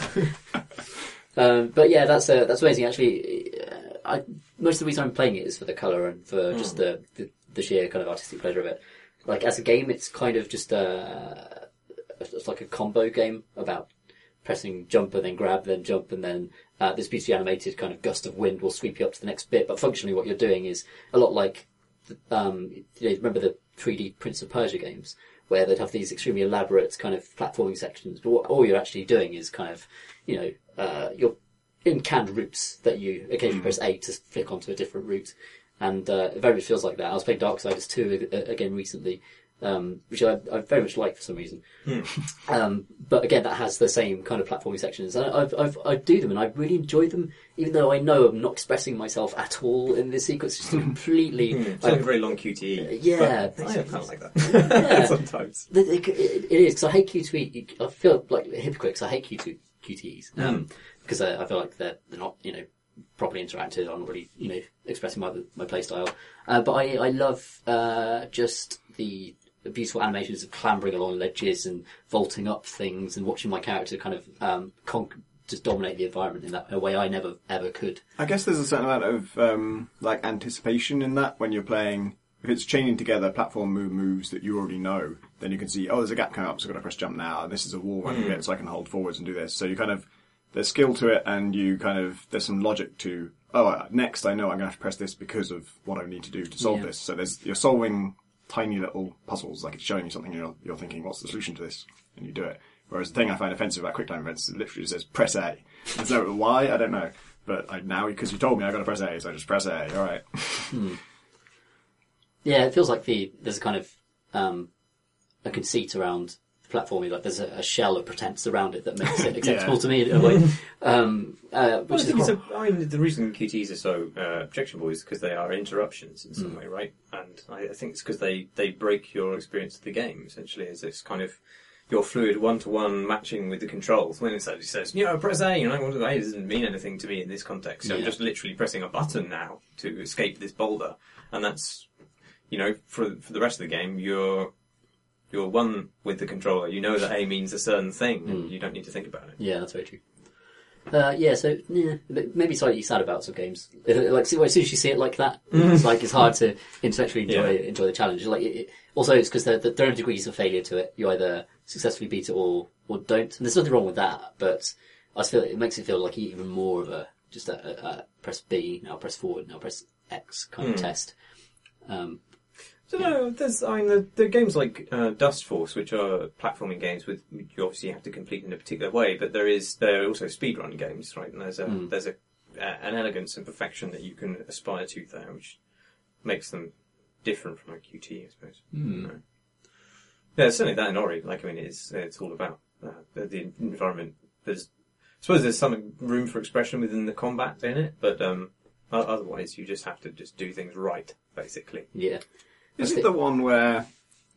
Um, but yeah, that's uh, that's amazing. Actually, uh, I, most of the reason I'm playing it is for the colour and for Hmm. just the, the the sheer kind of artistic pleasure of it. Like as a game, it's kind of just uh, it's like a combo game about pressing jump and then grab, then jump, and then uh, this beautifully animated kind of gust of wind will sweep you up to the next bit. But functionally, what you're doing is a lot like um, you know, remember the three D Prince of Persia games, where they'd have these extremely elaborate kind of platforming sections, but what, all you're actually doing is kind of, you know, uh, you're in canned routes that you occasionally press A to flick onto a different route, and uh, it very much feels like that. I was playing Darksiders two a- again recently, um, which I, I very much like for some reason. Um, but again, that has the same kind of platforming sections, and I've, I've, I do them, and I really enjoy them, even though I know I'm not expressing myself at all in this sequence. It's just completely. It's like a very long Q T E. Yeah, But I kind of like that. Yeah. Sometimes. The- It, it, it is, because I hate Q two E. I feel like a hypocrite because I hate Q two, Q T Es. Um, because I, I feel like they're, they're not, you know, properly interactive. I'm not really, you know, expressing my my play style. Uh, but I, I love uh, just the beautiful animations of clambering along ledges and vaulting up things and watching my character kind of um, con- just dominate the environment in that in a way I never ever could. I guess there's a certain amount of um, like anticipation in that when you're playing. If it's chaining together platform move moves that you already know, then you can see, oh, there's a gap coming up, so I've got to press jump now. And this is a wall running mm. bit, so I can hold forwards and do this. So you kind of, there's skill to it, and you kind of, there's some logic to, oh, next I know I'm going to have to press this because of what I need to do to solve yeah. this. So there's, you're solving tiny little puzzles, like it's showing you something, and you're, you're thinking, what's the solution to this? And you do it. Whereas the thing I find offensive about QuickTime events, it literally just says, press A. There's no why, I don't know. But I, now, because you told me I've got to press A, so I just press A, alright. Hmm. Yeah, it feels like the there's a kind of um, a conceit around platforming, like there's a, a shell of pretense around it that makes it acceptable yeah. to me in a way. Um, uh, which well, I is think it's hor- a, I mean, the reason Q Ts are so uh, objectionable is because they are interruptions in some mm. way, right? And I, I think it's because they, they break your experience of the game, essentially, as this kind of your fluid one-to-one matching with the controls. When it actually says, you know, press A, you know, what A doesn't mean anything to me in this context. So yeah. I'm just literally pressing a button now to escape this boulder. And that's, you know, for for the rest of the game, you're you're one with the controller. You know that A means a certain thing, and mm. you don't need to think about it. Yeah, that's very true. Uh, yeah, so yeah, maybe slightly sad about some games. Like, as soon as you see it like that, it's like it's hard to intellectually enjoy yeah. enjoy the challenge. Like, it, also, it's because there, there are degrees of failure to it. You either successfully beat it or or don't. And there's nothing wrong with that, but I just feel it makes it feel like even more of a just a, a, a press B, now press forward, now press X kind mm. of test. Um, So yeah. no, there's I mean the, the games like uh, Dust Force, which are platforming games with you obviously have to complete in a particular way, but there is there are also speedrun games, right? And there's a mm. there's a uh, an elegance and perfection that you can aspire to there, which makes them different from a Q T, I suppose. Mm. You know? Yeah, certainly that in Ori. Like I mean, it's it's all about uh, the, the environment. There's I suppose there's some room for expression within the combat in it, but um, otherwise you just have to just do things right, basically. Yeah. Is it the one where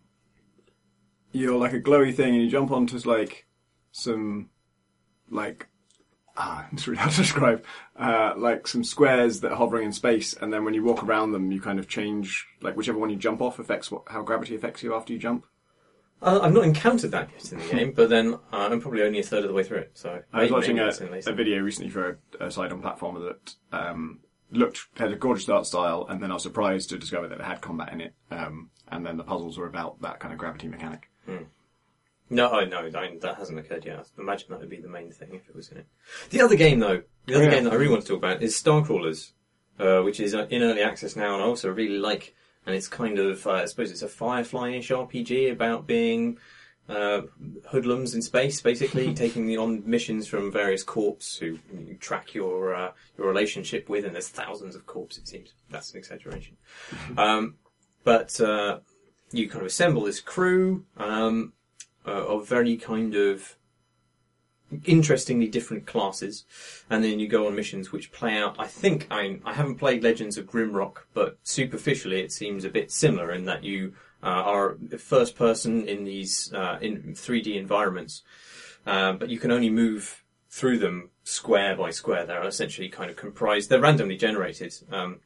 you're like a glowy thing and you jump onto like some like ah, it's really hard to describe uh, like some squares that are hovering in space, and then when you walk around them, you kind of change like whichever one you jump off affects what how gravity affects you after you jump. Uh, I've not encountered that yet in the game, but then uh, I'm probably only a third of the way through it. So I was watching a, a video recently for a, a side on platformer that. Um, looked, had a gorgeous art style, and then I was surprised to discover that it had combat in it, um, and then the puzzles were about that kind of gravity mechanic. Hmm. No, oh, no, I, that hasn't occurred yet. I imagine that would be the main thing if it was in it. The other game, though, the other oh, yeah. game that I really want to talk about is Starcrawlers, uh, which is in early access now, and I also really like, and it's kind of, uh, I suppose it's a Firefly-ish R P G about being Uh, hoodlums in space, basically, taking the on missions from various corps who you track your uh, your relationship with, and there's thousands of corps, it seems. That's an exaggeration. Um, but uh, you kind of assemble this crew um, uh, of very kind of interestingly different classes, and then you go on missions which play out. I think I I haven't played Legends of Grimrock, but superficially it seems a bit similar in that you uh, are first person in these uh, in three D environments, uh, but you can only move through them square by square. They're essentially kind of comprised. They're randomly generated. Um,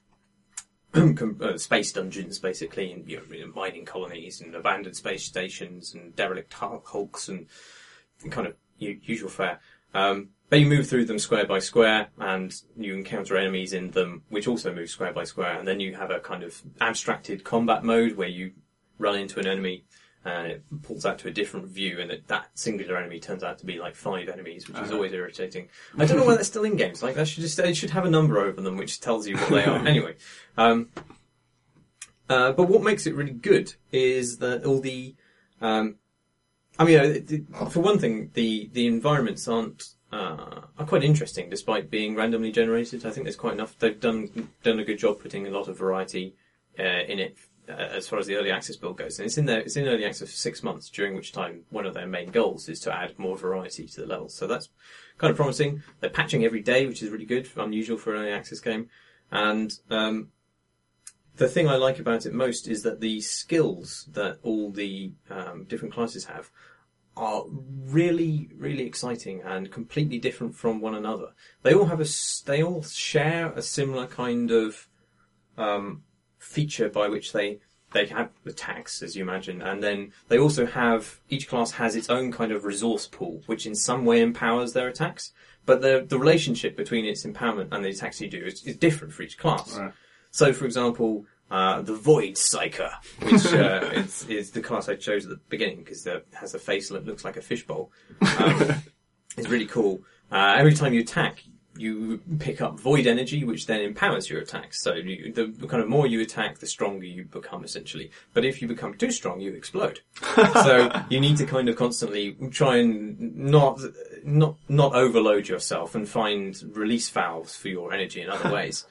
uh, space dungeons, basically, and you know, mining colonies and abandoned space stations and derelict hulks and kind of usual fare. Um, but you move through them square by square, and you encounter enemies in them, which also move square by square. And then you have a kind of abstracted combat mode where you run into an enemy, and it pulls out to a different view, and it, that singular enemy turns out to be like five enemies, which uh-huh. is always irritating. I don't know why they're still in games. Like, that should just it should have a number over them which tells you what they are. Anyway, um, uh, but what makes it really good is that all the um, I mean, uh, the, for one thing, the, the environments aren't uh, are quite interesting, despite being randomly generated. I think there's quite enough. They've done done a good job putting a lot of variety uh, in it uh, as far as the early access build goes. And it's in there. It's in early access for six months, during which time one of their main goals is to add more variety to the levels. So that's kind of promising. They're patching every day, which is really good, unusual for an early access game. And um, the thing I like about it most is that the skills that all the um, different classes have are really, really exciting and completely different from one another. They all have a, they all share a similar kind of um, feature by which they they have attacks, as you imagine, and then they also have, each class has its own kind of resource pool, which in some way empowers their attacks, but the the relationship between its empowerment and the attacks you do is, is different for each class. Right. So, for example, uh, the Void Psyker, which uh, is, is the class I chose at the beginning, because it has a face that looks like a fishbowl. Um, it's really cool. Uh, every time you attack, you pick up void energy, which then empowers your attacks. So you, the, the kind of more you attack, the stronger you become, essentially. But if you become too strong, you explode. So you need to kind of constantly try and not not not overload yourself and find release valves for your energy in other ways.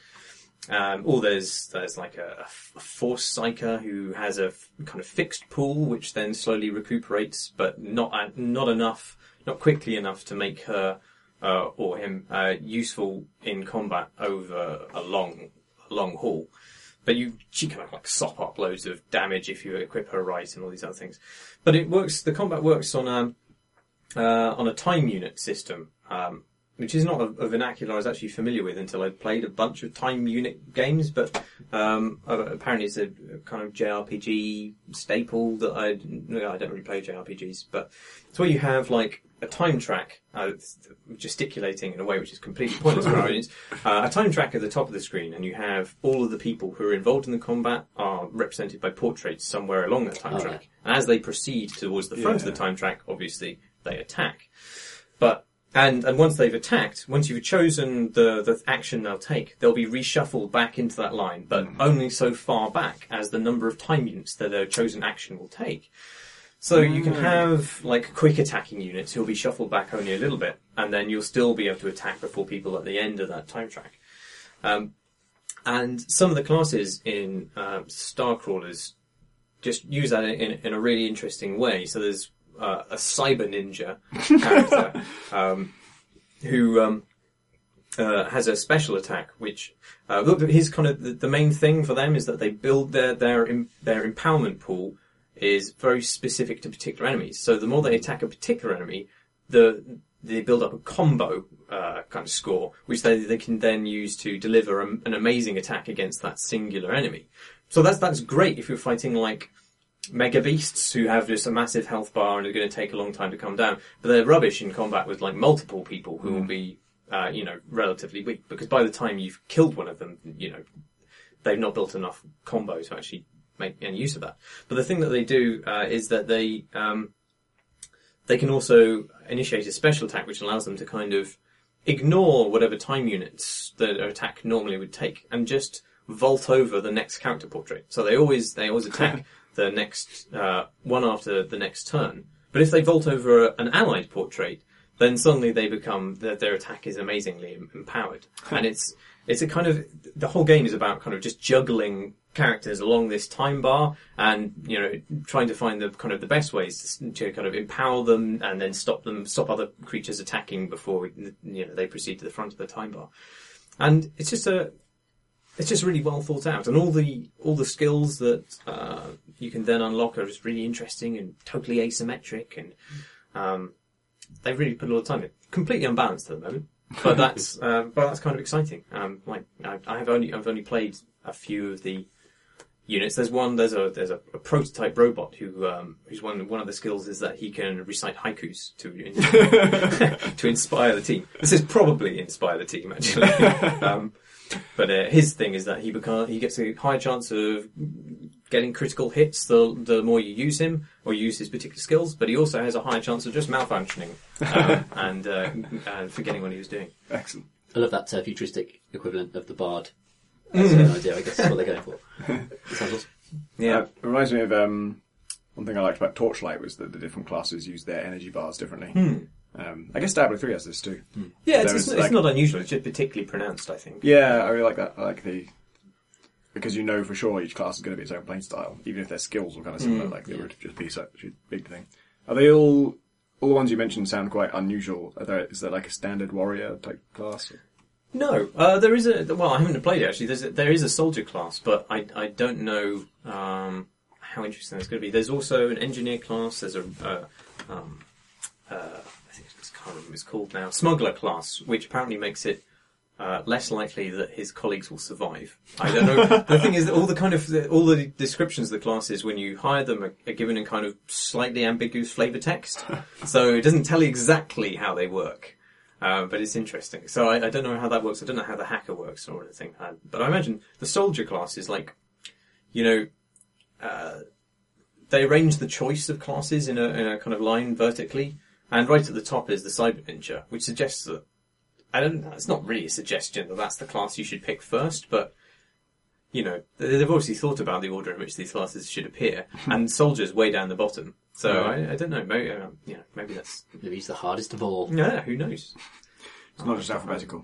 Um, or there's there's like a, a force psyker who has a f- kind of fixed pool, which then slowly recuperates, but not not enough, not quickly enough to make her. Uh, or him, uh, useful in combat over a long, a long haul. But you, she can like sop up loads of damage if you equip her right and all these other things. But it works, the combat works on a, uh, on a time unit system, um, which is not a, a vernacular I was actually familiar with until I played a bunch of time unit games, but, um, apparently it's a, a kind of J R P G staple that I, I don't really play J R P Gs, but it's where you have like, a time track, uh, gesticulating in a way which is completely pointless for our audience, uh, a time track at the top of the screen, and you have all of the people who are involved in the combat are represented by portraits somewhere along that time oh, track. And as they proceed towards the front yeah. of the time track, obviously, they attack. But, and, and once they've attacked, once you've chosen the, the action they'll take, they'll be reshuffled back into that line, but mm. only so far back as the number of time units that their chosen action will take. So you can have, like, quick attacking units who'll be shuffled back only a little bit, and then you'll still be able to attack before people at the end of that time track. Um, and some of the classes in uh, Starcrawlers just use that in, in a really interesting way. So there's uh, a cyber ninja character um, who um, uh, has a special attack, which uh, his kind of the, the main thing for them is that they build their their their empowerment pool is very specific to particular enemies. So the more they attack a particular enemy, the they build up a combo uh, kind of score, which they they can then use to deliver a, an amazing attack against that singular enemy. So that's that's great if you're fighting like mega beasts who have just a massive health bar and are going to take a long time to come down. But they're rubbish in combat with like multiple people who mm. will be uh, you know relatively weak, because by the time you've killed one of them, you know they've not built enough combo to actually make any use of that. But the thing that they do uh, is that they um, they can also initiate a special attack which allows them to kind of ignore whatever time units that an attack normally would take and just vault over the next character portrait. So they always they always attack the next uh, one after the next turn. But if they vault over an allied portrait, then suddenly they become their, their attack is amazingly empowered. And it's it's a kind of the whole game is about kind of just juggling characters along this time bar and, you know, trying to find the kind of the best ways to, to kind of empower them and then stop them, stop other creatures attacking before, you know, they proceed to the front of the time bar. And it's just a, it's just really well thought out. And all the, all the skills that, uh, you can then unlock are just really interesting and totally asymmetric and, um, they really put a lot of time in. Completely unbalanced at the moment. But that's, uh, but that's kind of exciting. Um, like, I, I have only, I've only played a few of the units. There's one, there's a, there's a, a prototype robot who, um, who's one, one of the skills is that he can recite haikus to, to inspire the team. This is probably inspire the team, actually. Um, but, uh, his thing is that he become, he gets a higher chance of getting critical hits the, the more you use him or use his particular skills, but he also has a higher chance of just malfunctioning, um, and, uh, and forgetting what he was doing. Excellent. I love that uh, futuristic equivalent of the Bard. That's mm. an idea, I guess, that's what they're going for. Sounds awesome. Yeah. Uh, it reminds me of, um, one thing I liked about Torchlight was that the different classes use their energy bars differently. Mm. Um, I guess Diablo three has this too. Mm. Yeah, it's, it's, like, it's not unusual, it's just particularly pronounced, I think. Yeah, I really like that. I like the, because you know for sure each class is going to be its own playing style, even if their skills were kind of similar, mm, like they yeah. would just be such a big thing. Are they all, all the ones you mentioned sound quite unusual? Are there, is there like a standard warrior type class? Or? No, uh, there is a, well, I haven't played it actually, There's a, there is a soldier class, but I, I don't know, um, how interesting that's going to be. There's also an engineer class, there's a, uh, um, uh, I think it's, I can't remember what it's called now, smuggler class, which apparently makes it, uh, less likely that his colleagues will survive. I don't know. The thing is that all the kind of the, all the descriptions of the classes when you hire them are, are given in kind of slightly ambiguous flavor text, so it doesn't tell you exactly how they work. Uh, but it's interesting. So I, I don't know how that works. I don't know how the hacker works or anything. Uh, but I imagine the soldier class is like, you know, uh, they arrange the choice of classes in a, in a kind of line vertically, and right at the top is the cyber ninja, which suggests that I don't. It's not really a suggestion that that's the class you should pick first, but you know, they've obviously thought about the order in which these classes should appear, and soldiers way down the bottom. So Right. I, I don't know. Maybe uh, yeah, maybe that's Maybe he's the hardest of all. yeah. Who knows? It's not just alphabetical.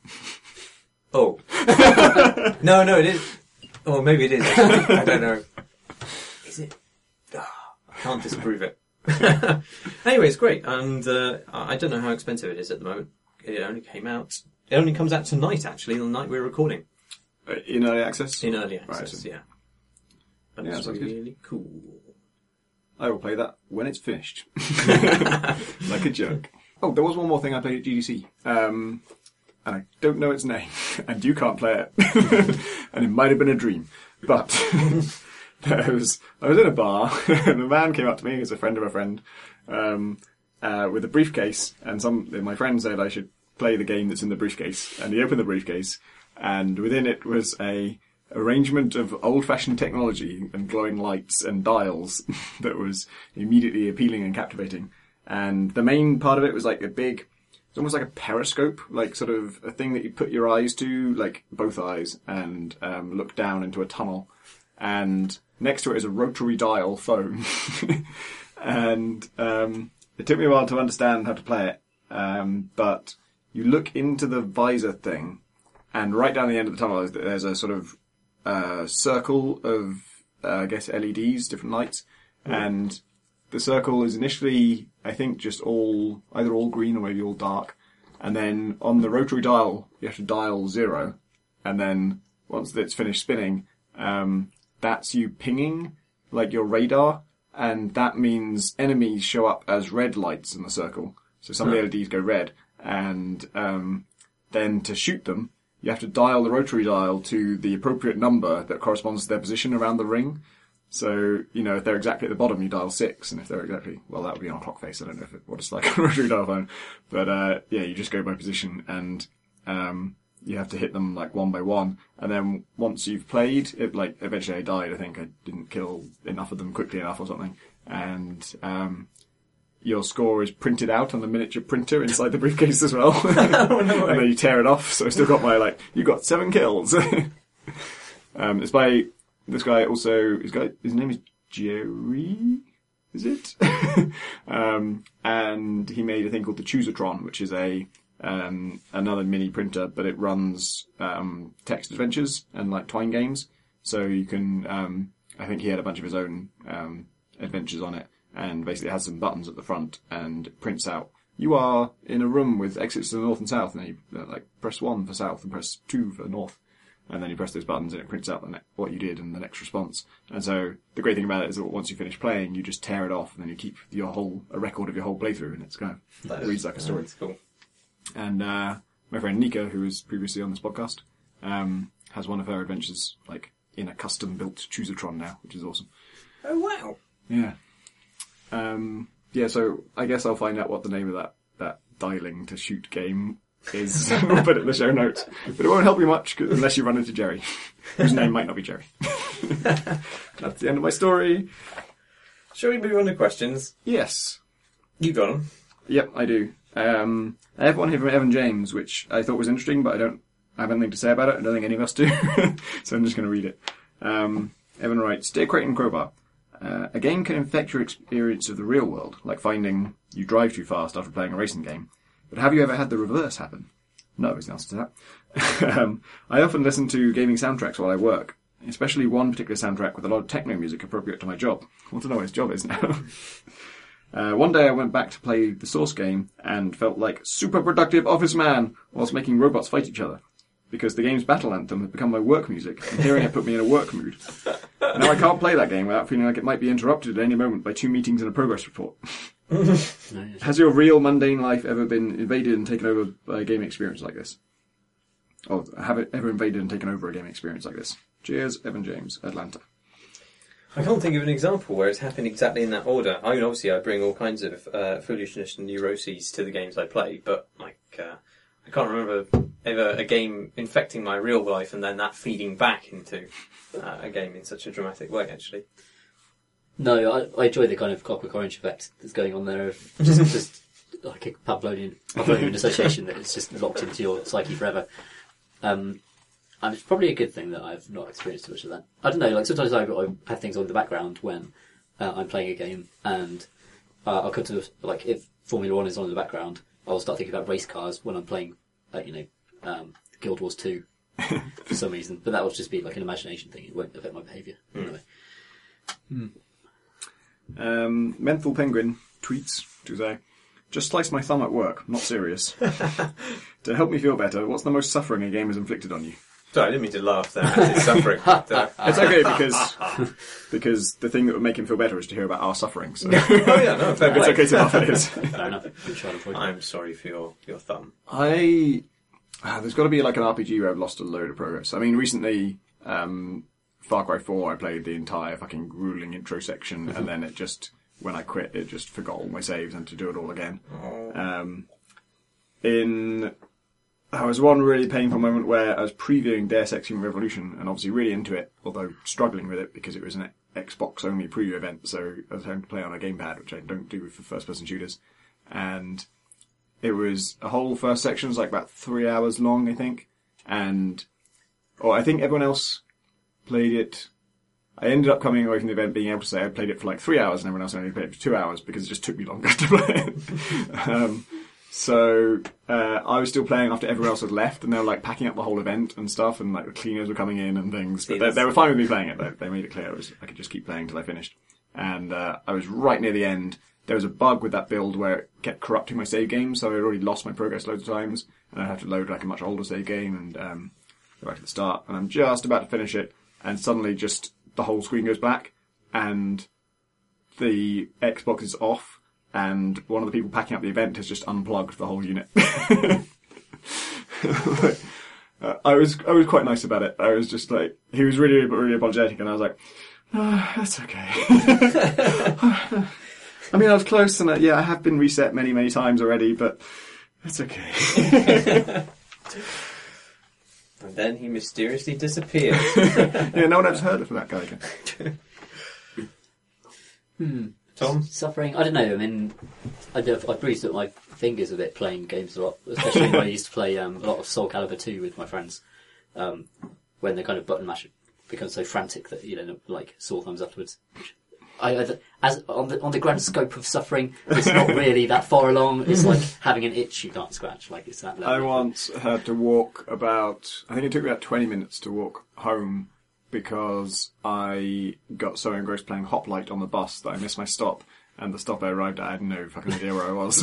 Oh no, no, it is. Oh, maybe it is. I don't know. Is it? Oh, I can't disprove it. Anyway, it's great, and uh, I don't know how expensive it is at the moment. It only came out. It only comes out tonight, actually, the night we're recording. Uh, in early access? In early Right, access, so- yeah. But Yeah, it's sounds good. really cool. I will play that when it's finished. Like a joke. Oh, there was one more thing I played at G D C. Um, and I don't know its name. And you can't play it. And it might have been a dream. But there was, I was in a bar and a man came up to me, who's a friend of a friend, um, uh, with a briefcase. And some, my friend said I should play the game that's in the briefcase. And he opened the briefcase and within it was a arrangement of old-fashioned technology and glowing lights and dials that was immediately appealing and captivating. And the main part of it was like a big, it's almost like a periscope, like sort of a thing that you put your eyes to, like both eyes, and um, look down into a tunnel. And next to it is a rotary dial phone. And um, it took me a while to understand how to play it. Um, but you look into the visor thing, and right down the end of the tunnel there's a sort of uh, circle of, uh, I guess, L E Ds, different lights. Mm. And the circle is initially, I think, just all, either all green or maybe all dark. And then on the rotary dial, you have to dial zero. And then once it's finished spinning, um, that's you pinging, like your radar. And that means enemies show up as red lights in the circle. So some of the L E Ds go red. And um, then to shoot them, you have to dial the rotary dial to the appropriate number that corresponds to their position around the ring. So, you know, if they're exactly at the bottom, you dial six, and if they're exactly, well, that would be on a clock face. I don't know if it, what it's like on a rotary dial phone. But, uh, yeah, you just go by position, and, um, you have to hit them, like, one by one. And then once you've played, it, like, eventually I died. I think I didn't kill enough of them quickly enough or something. And, um, your score is printed out on the miniature printer inside the briefcase as well. Oh, no way. And then you tear it off, so I still got my, like, you got seven kills. um, it's by this guy also, his guy, his name is Jerry, is it? um, and he made a thing called the Choosatron, which is a, um, another mini printer, but it runs, um, text adventures and, like, Twine games. So you can, um, I think he had a bunch of his own, um, adventures on it. And basically it has some buttons at the front and it prints out, you are in a room with exits to the north and south, and then you uh, like press one for south and press two for north, and then you press those buttons and it prints out the ne- what you did and the next response. And so the great thing about it is that once you finish playing, you just tear it off and then you keep your whole a record of your whole playthrough, and it's kind of That it is- reads like a story. That's cool. And uh, my friend Nika, who was previously on this podcast, um, has one of her adventures like in a custom built Choosatron now, which is awesome. Oh wow! Yeah. Um, yeah, so I guess I'll find out what the name of that, that dialing to shoot game is. We'll put it in the show notes. But it won't help you much 'cause- unless you run into Jerry, whose name might not be Jerry. That's the end of my story. Shall we move on to questions? Yes. You got them. Yep, I do. Um, I have one here from Evan James, which I thought was interesting, but I don't have anything to say about it. I don't think any of us do. So I'm just going to read it. Um, Evan writes, Dear Crate and Crowbar, Uh, a game can affect your experience of the real world, like finding you drive too fast after playing a racing game. But have you ever had the reverse happen? No is the answer to that. um, I often listen to gaming soundtracks while I work, especially one particular soundtrack with a lot of techno music appropriate to my job. I want to know what his job is now. uh, one day I went back to play the Source game and felt like super productive office man whilst making robots fight each other. Because the game's battle anthem had become my work music, and hearing it put me in a work mood. Now I can't play that game without feeling like it might be interrupted at any moment by two meetings and a progress report. Has your real mundane life ever been invaded and taken over by a gaming experience like this? or have it ever invaded and taken over a game experience like this? Cheers, Evan James, Atlanta. I can't think of an example where it's happened exactly in that order. I mean, obviously, I bring all kinds of uh, foolishness and neuroses to the games I play, but like, uh, I can't remember ever a game infecting my real life and then that feeding back into uh, a game in such a dramatic way. Actually, No, I, I enjoy the kind of Clockwork Orange effect that's going on there. Of just, just like a Pavlovian, Pavlovian association that is just locked into your psyche forever. Um, And it's probably a good thing that I've not experienced too much of that. I don't know, like sometimes I, I have things on in the background when uh, I'm playing a game, and uh, I'll come to, like, if Formula One is on in the background, I'll start thinking about race cars when I'm playing, like, you know, um, Guild Wars two for some reason. But that will just be like an imagination thing, it won't affect my behaviour. Mm. Anyway. Mm. Um, Menthol Penguin tweets to say, just sliced my thumb at work, not serious. To help me feel better, what's the most suffering a game has inflicted on you? Sorry, I didn't mean to laugh there. It's suffering. But, uh, it's okay because because the thing that would make him feel better is to hear about our suffering. So. oh yeah, no, fair it's play. okay to laugh at it. Fair enough. Good try for you. I'm sorry for your, your thumb. I ah, there's got to be like an R P G where I've lost a load of progress. I mean, recently, um, Far Cry four, I played the entire fucking grueling intro section, mm-hmm. and then it just when I quit, it just forgot all my saves and to do it all again. Oh. Um, in There was one really painful moment where I was previewing Deus Ex Human Revolution and obviously really into it, although struggling with it because it was an Xbox-only preview event, so I was having to play on a gamepad, which I don't do for first-person shooters. And it was a whole first section, was like about three hours long, I think. And, or I think everyone else played it. I ended up coming away from the event being able to say I played it for like three hours and everyone else only played it for two hours because it just took me longer to play it. um, So, uh, I was still playing after everyone else had left, and they were, like, packing up the whole event and stuff, and, like, the cleaners were coming in and things. But they, they were fine with me playing it, though. They made it clear it was, I could just keep playing till I finished. And, uh, I was right near the end. There was a bug with that build where it kept corrupting my save game, so I'd already lost my progress loads of times, and I'd have to load, like, a much older save game and, um, go back to the start. And I'm just about to finish it, and suddenly just the whole screen goes black, and the Xbox is off. And one of the people packing up the event has just unplugged the whole unit. like, uh, I was I was quite nice about it. I was just like, he was really really apologetic, and I was like, oh, that's okay. I mean, I was close, and uh, yeah, I have been reset many many times already, but that's okay. And then he mysteriously disappeared. Yeah, no one ever heard of that guy again. Hmm. Tom? Suffering? I don't know, I mean, I, I bruised up my fingers a bit playing games a lot, especially when I used to play um, a lot of Soul Calibur two with my friends, um, when the kind of button mash becomes so frantic that you know, like, sore thumbs afterwards. Which I, I, as on the on the grand scope of suffering, it's not really that far along. It's like having an itch you can't scratch, like it's that level. I once had to walk about, I think it took me about twenty minutes to walk home because I got so engrossed playing Hoplite on the bus that I missed my stop, and the stop I arrived at, I had no fucking idea where I was.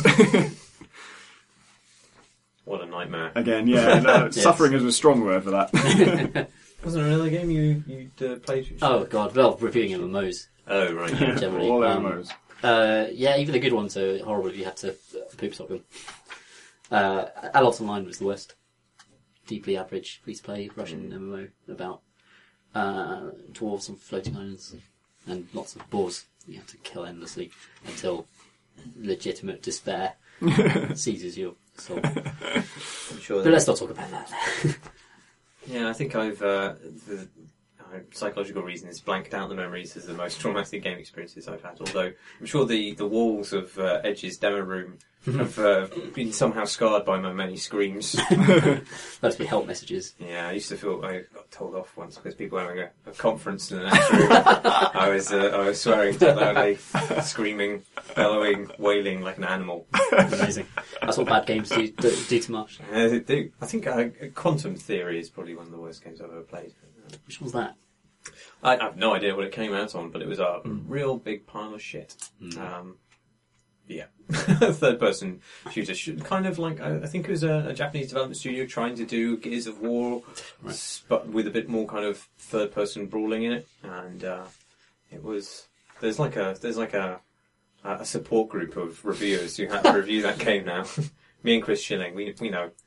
What a nightmare. Again, yeah, no, yes. Suffering is a strong word for that. Wasn't there another game you you uh, played? Oh god, well, reviewing M M Os. Oh, right, yeah. Generally. All um, M M Os. Uh, yeah, even the good ones are horrible if you had to uh, poop stop them. Uh, Adults Online was the worst. Deeply average, free to play Russian mm. M M O about Uh, dwarves on floating islands, and lots of boars you have to kill endlessly until legitimate despair seizes your soul. I'm sure but let's not talk about that. Yeah, I think I've uh, the uh, psychological reasons blanked out the memories as the most traumatic game experiences I've had. Although I'm sure the, the walls of uh, Edge's demo room have uh, been somehow scarred by my many screams. Must be help messages. Yeah, I used to feel I got told off once because people were having a, a conference in the next room. I was uh, I was swearing too loudly, screaming, bellowing, wailing like an animal. Amazing. That's what bad games do, do, do too much. Uh, they do. I think uh, Quantum Theory is probably one of the worst games I've ever played. Which one's that? I, I have no idea what it came out on, but it was a mm. real big pile of shit. Mm. Um, Yeah, third-person shooter, kind of like I think it was a, a Japanese development studio trying to do Gears of War, right. but with a bit more kind of third-person brawling in it, and uh, it was there's like a there's like a a support group of reviewers who had to review that game now. Me and Chris Schilling, we we know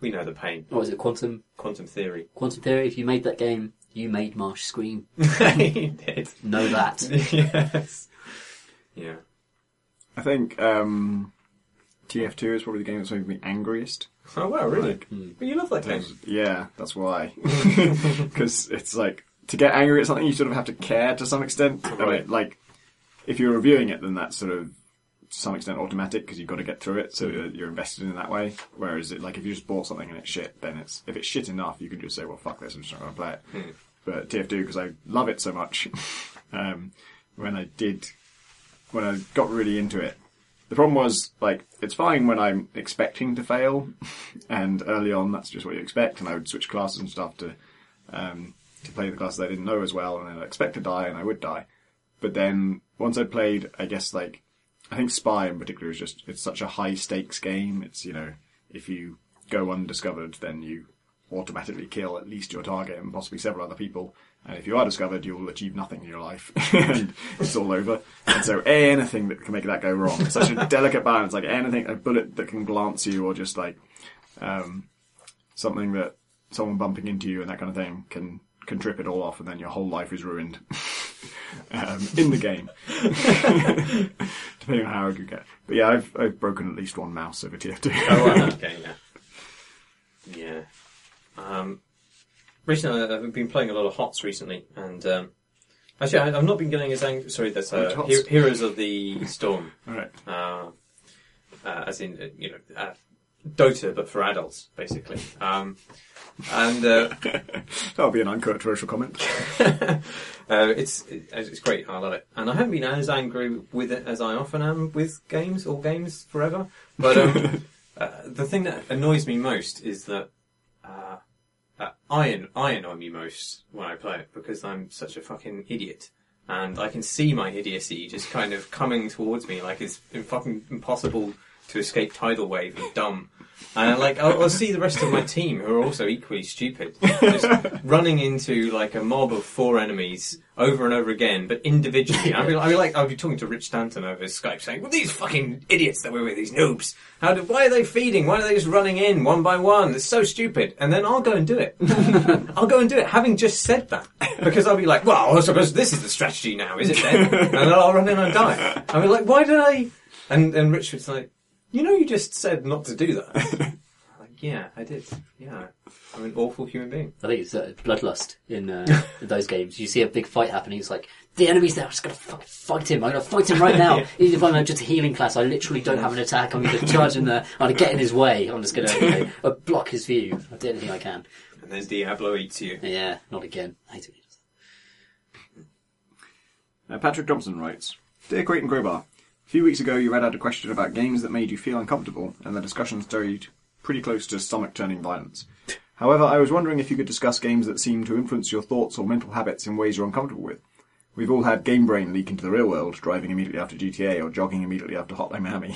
we know the pain. What was it? Quantum? Quantum Theory. Quantum Theory, if you made that game, you made Marsh scream. He did. Know that. Yes. Yeah. I think um, T F two is probably the game that's made me angriest. Oh, wow, really? Like, But you love that game. yeah, that's why. Because it's like, to get angry at something, you sort of have to care to some extent. Right. I mean, like, if you're reviewing it, then that's sort of, to some extent, automatic, because you've got to get through it, so you're, you're invested in that way. Whereas, it, like, if you just bought something and it's shit, then it's, if it's shit enough, you can just say, well, fuck this, I'm just not going to play it. Hmm. But T F two, because I love it so much, um, when I did, when I got really into it, the problem was, like, it's fine when I'm expecting to fail, and early on that's just what you expect, and I would switch classes and stuff to um, to play the classes I didn't know as well, and I'd expect to die, and I would die. But then, once I'd played, I guess, like, I think Spy in particular is just, it's such a high-stakes game. It's, you know, if you go undiscovered, then you automatically kill at least your target and possibly several other people. And if you are discovered, you'll achieve nothing in your life. And it's all over. And so anything that can make that go wrong. It's such a delicate balance. Like anything, a bullet that can glance you or just like um, something that someone bumping into you and that kind of thing can, can trip it all off and then your whole life is ruined. um, in the game. Depending on how good you get. But yeah, I've, I've broken at least one mouse over T F two. Oh, right, okay, yeah. Yeah. Um, recently, I've been playing a lot of H O T S recently, and um, actually, I, I've not been getting as angry. Sorry, that's uh, H O T S? He- Heroes of the Storm. Alright. Uh, uh, as in, uh, you know, uh, Dota, but for adults, basically. Um, and uh, That'll be an uncontroversial comment. uh, it's it, it's great. I love it, and I haven't been as angry with it as I often am with games or games forever. But um, uh, the thing that annoys me most is that. Uh, uh, I, I annoy me most when I play it because I'm such a fucking idiot. And I can see my idiocy just kind of coming towards me like it's fucking impossible to escape tidal wave of dumb. And like, I'll, I'll see the rest of my team who are also equally stupid, just running into like a mob of four enemies over and over again, but individually. I'll be, I'll be like, I'll be talking to Rich Stanton over Skype saying, well, these fucking idiots that we're with, these noobs, how do, why are they feeding? Why are they just running in one by one? It's so stupid. And then I'll go and do it. I'll go and do it, having just said that. Because I'll be like, well, I suppose this is the strategy now, is it then? And then I'll run in and die. I'll be like, why did I? And, and Richard's like, you know, you just said not to do that. I'm like, yeah, I did. Yeah, I'm an awful human being. I think it's uh, bloodlust in, uh, in those games. You see a big fight happening, it's like, the enemy's there, I'm just going to fucking fight him. I'm going to fight him right now. Yeah. Even if I'm just a healing class, I literally don't have an attack. I'm going to charge in there. I'm going to get in his way. I'm just going to, you know, block his view. I'll do anything I can. And then Diablo eats you. Yeah, not again. I hate it. Uh, Patrick Johnson writes, Dear Crate and Crowbar, a few weeks ago you read out a question about games that made you feel uncomfortable, and the discussion stayed pretty close to stomach-turning violence. However, I was wondering if you could discuss games that seem to influence your thoughts or mental habits in ways you're uncomfortable with. We've all had Game Brain leak into the real world, driving immediately after G T A or jogging immediately after Hotline Miami.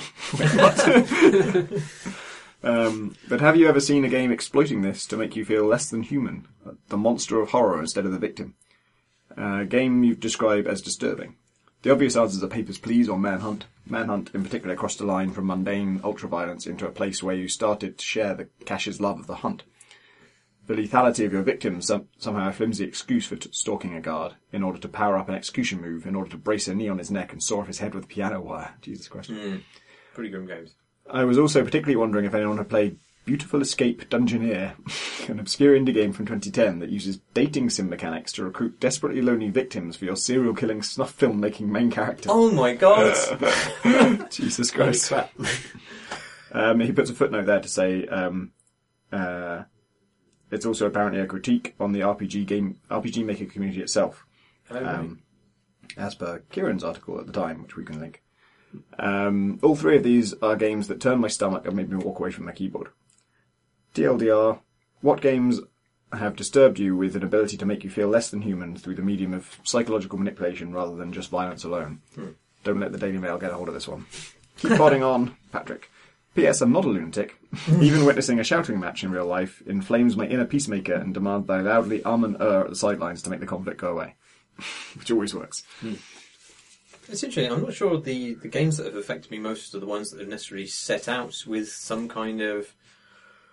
um, but have you ever seen a game exploiting this to make you feel less than human, the monster of horror instead of the victim? A game you'd describe as disturbing. The obvious answers are Papers, Please or Manhunt. Manhunt, in particular, crossed a line from mundane ultra-violence into a place where you started to share the cache's love of the hunt. The lethality of your victim, some, somehow a flimsy excuse for t- stalking a guard, in order to power up an execution move, in order to brace a knee on his neck and saw off his head with a piano wire. Jesus Christ. Mm. Pretty grim games. I was also particularly wondering if anyone had played Beautiful Escape Dungeoneer, an obscure indie game from twenty ten that uses dating sim mechanics to recruit desperately lonely victims for your serial-killing snuff film-making main character. Oh my god! Jesus Christ. um, he puts a footnote there to say um, uh, it's also apparently a critique on the R P G game, R P G Maker community itself, Oh, right. um, as per Kieran's article at the time, which we can link. Um, all three of these are games that turned my stomach and made me walk away from my keyboard. T L D R, what games have disturbed you with an ability to make you feel less than human through the medium of psychological manipulation rather than just violence alone? Hmm. Don't let the Daily Mail get a hold of this one. Keep plodding on, Patrick. P S. I'm not a lunatic. Even witnessing a shouting match in real life inflames my inner peacemaker and demands that I loudly um and er at the sidelines to make the conflict go away. Which always works. Hmm. It's interesting. I'm not sure the, the games that have affected me most are the ones that have necessarily set out with some kind of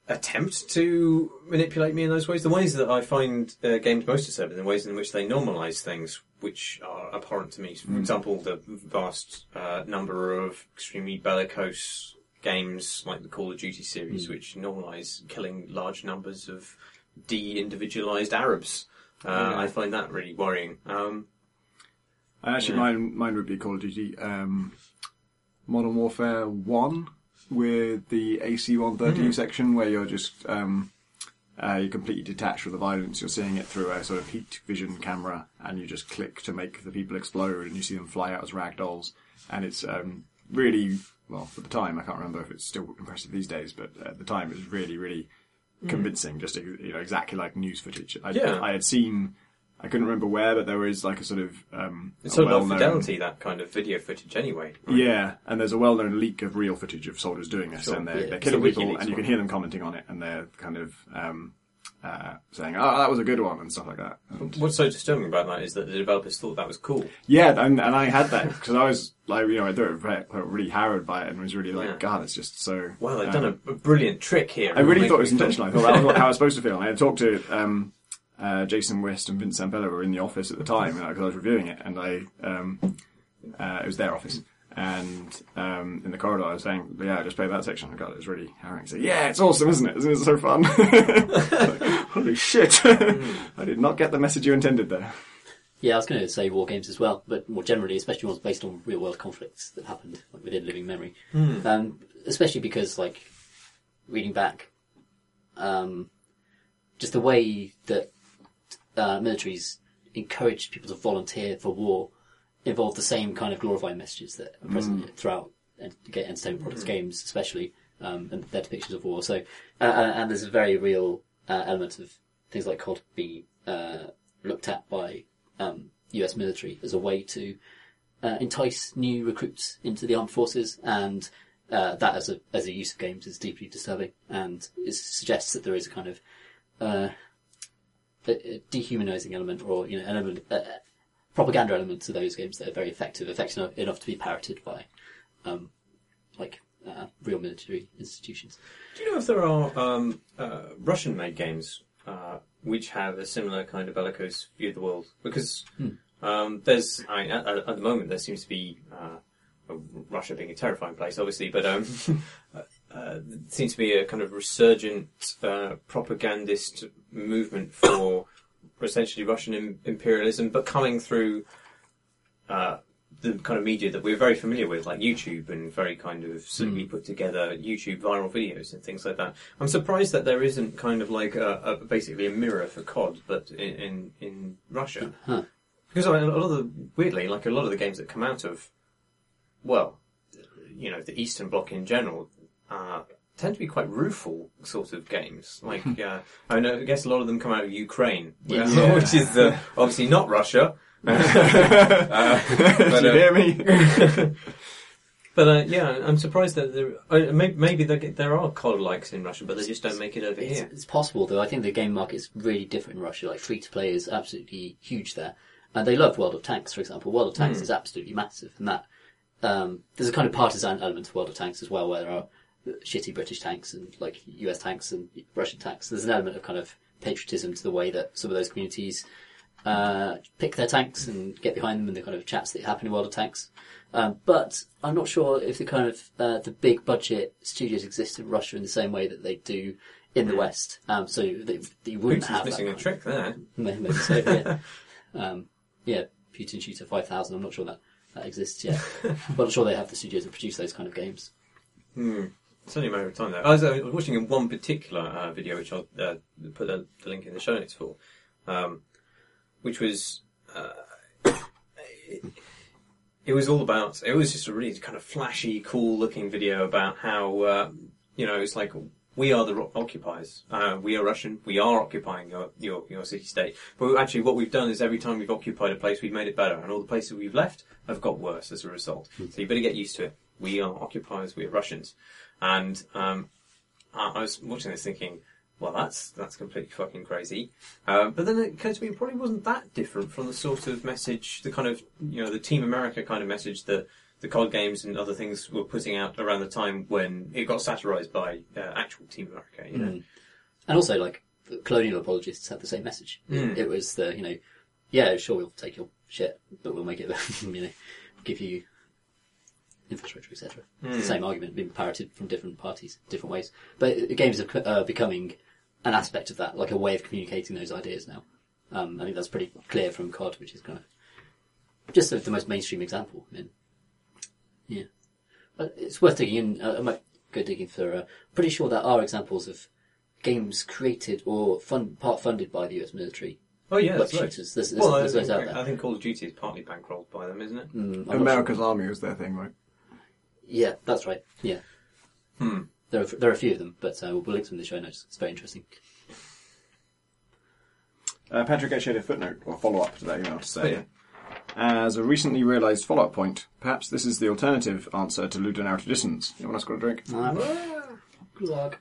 attempt to manipulate me in those ways. The ways that I find uh, games most disturbing, the ways in which they normalise things which are abhorrent to me. For mm. example, the vast uh, number of extremely bellicose games like the Call of Duty series, mm. which normalise killing large numbers of de-individualised Arabs. Uh, yeah. I find that really worrying. Um, Actually, yeah. mine mine would be Call of Duty um, Modern Warfare one. With the A C one thirty mm. section, where you're just um, uh, you're completely detached from the violence. You're seeing it through a sort of heat vision camera, and you just click to make the people explode, and you see them fly out as ragdolls. And it's um, really, well, for the time, I can't remember if it's still impressive these days, but at the time it was really, really mm. convincing. Just you know, exactly like news footage. I, yeah. I had seen. I couldn't remember where, but there was like a sort of um, it's sort of low fidelity, that kind of video footage, anyway. Right? Yeah, and there's a well-known leak of real footage of soldiers doing this, sure. and they're, yeah. they're killing people, WikiLeaks and you can hear them commenting on it, and they're kind of um, uh, saying, "Oh, that was a good one," and stuff like that. And what's so disturbing about that is that the developers thought that was cool. Yeah, and, and I had that because I was like, you know, I thought really, really harrowed by it, and was really like, yeah. God, it's just so. Wow, they've um, done a, a brilliant trick here. I really thought it was intentional. I thought that was how I was supposed to feel. I had talked to. Um, Uh, Jason West and Vince Zampella were in the office at the time because I was reviewing it, and I um, uh, it was their office, and um, in the corridor I was saying, "Yeah, I just played that section. God, it was really harrowing." So, yeah, it's awesome, isn't it? Isn't it so fun? Like, holy shit! I did not get the message you intended there. Yeah, I was going to say war games as well, but more generally, especially ones based on real world conflicts that happened like, within living memory. Mm. Um, especially because, like, reading back, um, just the way that Uh, militaries encourage people to volunteer for war involve the same kind of glorifying messages that are present mm. throughout entertainment products, mm. games especially, um, and their depictions of war. So, uh, and there's a very real uh, element of things like C O D being uh, looked at by um, U S military as a way to uh, entice new recruits into the armed forces, and uh, that as a as a use of games is deeply disturbing, and it suggests that there is a kind of uh, a dehumanizing element, or you know, an element, uh, propaganda element to those games that are very effective, effective enough, enough to be parroted by, um, like uh, real military institutions. Do you know if there are um, uh, Russian-made games uh, which have a similar kind of bellicose view of the world? Because hmm. um, there's, I mean, at, at the moment, there seems to be uh, Russia being a terrifying place, obviously, but um, uh, there seems to be a kind of resurgent uh, propagandist movement for essentially Russian im- imperialism, but coming through uh, the kind of media that we're very familiar with, like YouTube, and very kind of simply mm. put together YouTube viral videos and things like that. I'm surprised that there isn't kind of like a, a basically a mirror for C O D, but in in, in Russia, huh. because I mean, a lot of the weirdly, like a lot of the games that come out of, well, you know, the Eastern Bloc in general. Uh, tend to be quite rueful sort of games. Like, uh, I know, I guess a lot of them come out of Ukraine, yeah. Yeah. which is uh, obviously not Russia. uh, but, Do you uh, hear me? But uh, yeah, I'm surprised that there. Uh, maybe maybe there, there are C O D-likes in Russia, but they just don't make it over it's, here. It's possible, though. I think the game market is really different in Russia. Like, free-to-play is absolutely huge there. And they love World of Tanks, for example. World of Tanks mm. is absolutely massive. And that um, there's a kind of partisan element to World of Tanks as well, where there are shitty British tanks and like U S tanks and Russian tanks. There's an element of kind of patriotism to the way that some of those communities uh, pick their tanks and get behind them, and the kind of chats that happen in World of Tanks. Um, but I'm not sure if the kind of uh, the big budget studios exist in Russia in the same way that they do in the West. Um, so that, that you wouldn't Putin's have missing that a trick there. Maybe so. Yeah, um, yeah. Putin Shooter five thousand. I'm not sure that that exists yet, but I'm sure they have the studios that produce those kind of games. Hmm. It's only a matter of time, though. I was, I was watching in one particular uh, video, which I'll uh, put the, the link in the show notes for, um, which was uh, it, it was all about. It was just a really kind of flashy, cool-looking video about how uh, you know it's like we are the ro- occupiers. Uh, we are Russian. We are occupying your your, your city-state. But actually, what we've done is every time we've occupied a place, we've made it better, and all the places we've left have got worse as a result. Mm. So you better get used to it. We are occupiers. We are Russians. And um, I was watching this thinking, well, that's that's completely fucking crazy. Um, but then it occurred to me it probably wasn't that different from the sort of message, the kind of, you know, the Team America kind of message that the C O D games and other things were putting out around the time when it got satirised by uh, actual Team America, you know. Mm. And also, like, colonial apologists had the same message. Mm. It was the, you know, yeah, sure, we'll take your shit, but we'll make it, you know, give you infrastructure, et cetera. Mm. It's the same argument being parroted from different parties, different ways. But games are uh, becoming an aspect of that, like a way of communicating those ideas now. Um, I think that's pretty clear from C O D, which is kind of just the, the most mainstream example. I mean, yeah. But it's worth digging in. Uh, I might go digging for, uh, pretty sure there are examples of games created or fund, part funded by the U S military. Oh yeah, Web that's right. shooters. There's, there's, Well, there's I those think, out there. I think Call of Duty is partly bankrolled by them, isn't it? Mm, I'm not America's sure. Army was their thing, right? Yeah, that's right. Yeah. Hmm. There are, there are a few of them, but uh, we'll link them in the show notes. It's very interesting. Uh, Patrick actually had a footnote or follow-up to that email to say, Oh, yeah. as a recently realised follow-up point, perhaps this is the alternative answer to Ludonauta Dissonance. Anyone else got a drink? Good luck.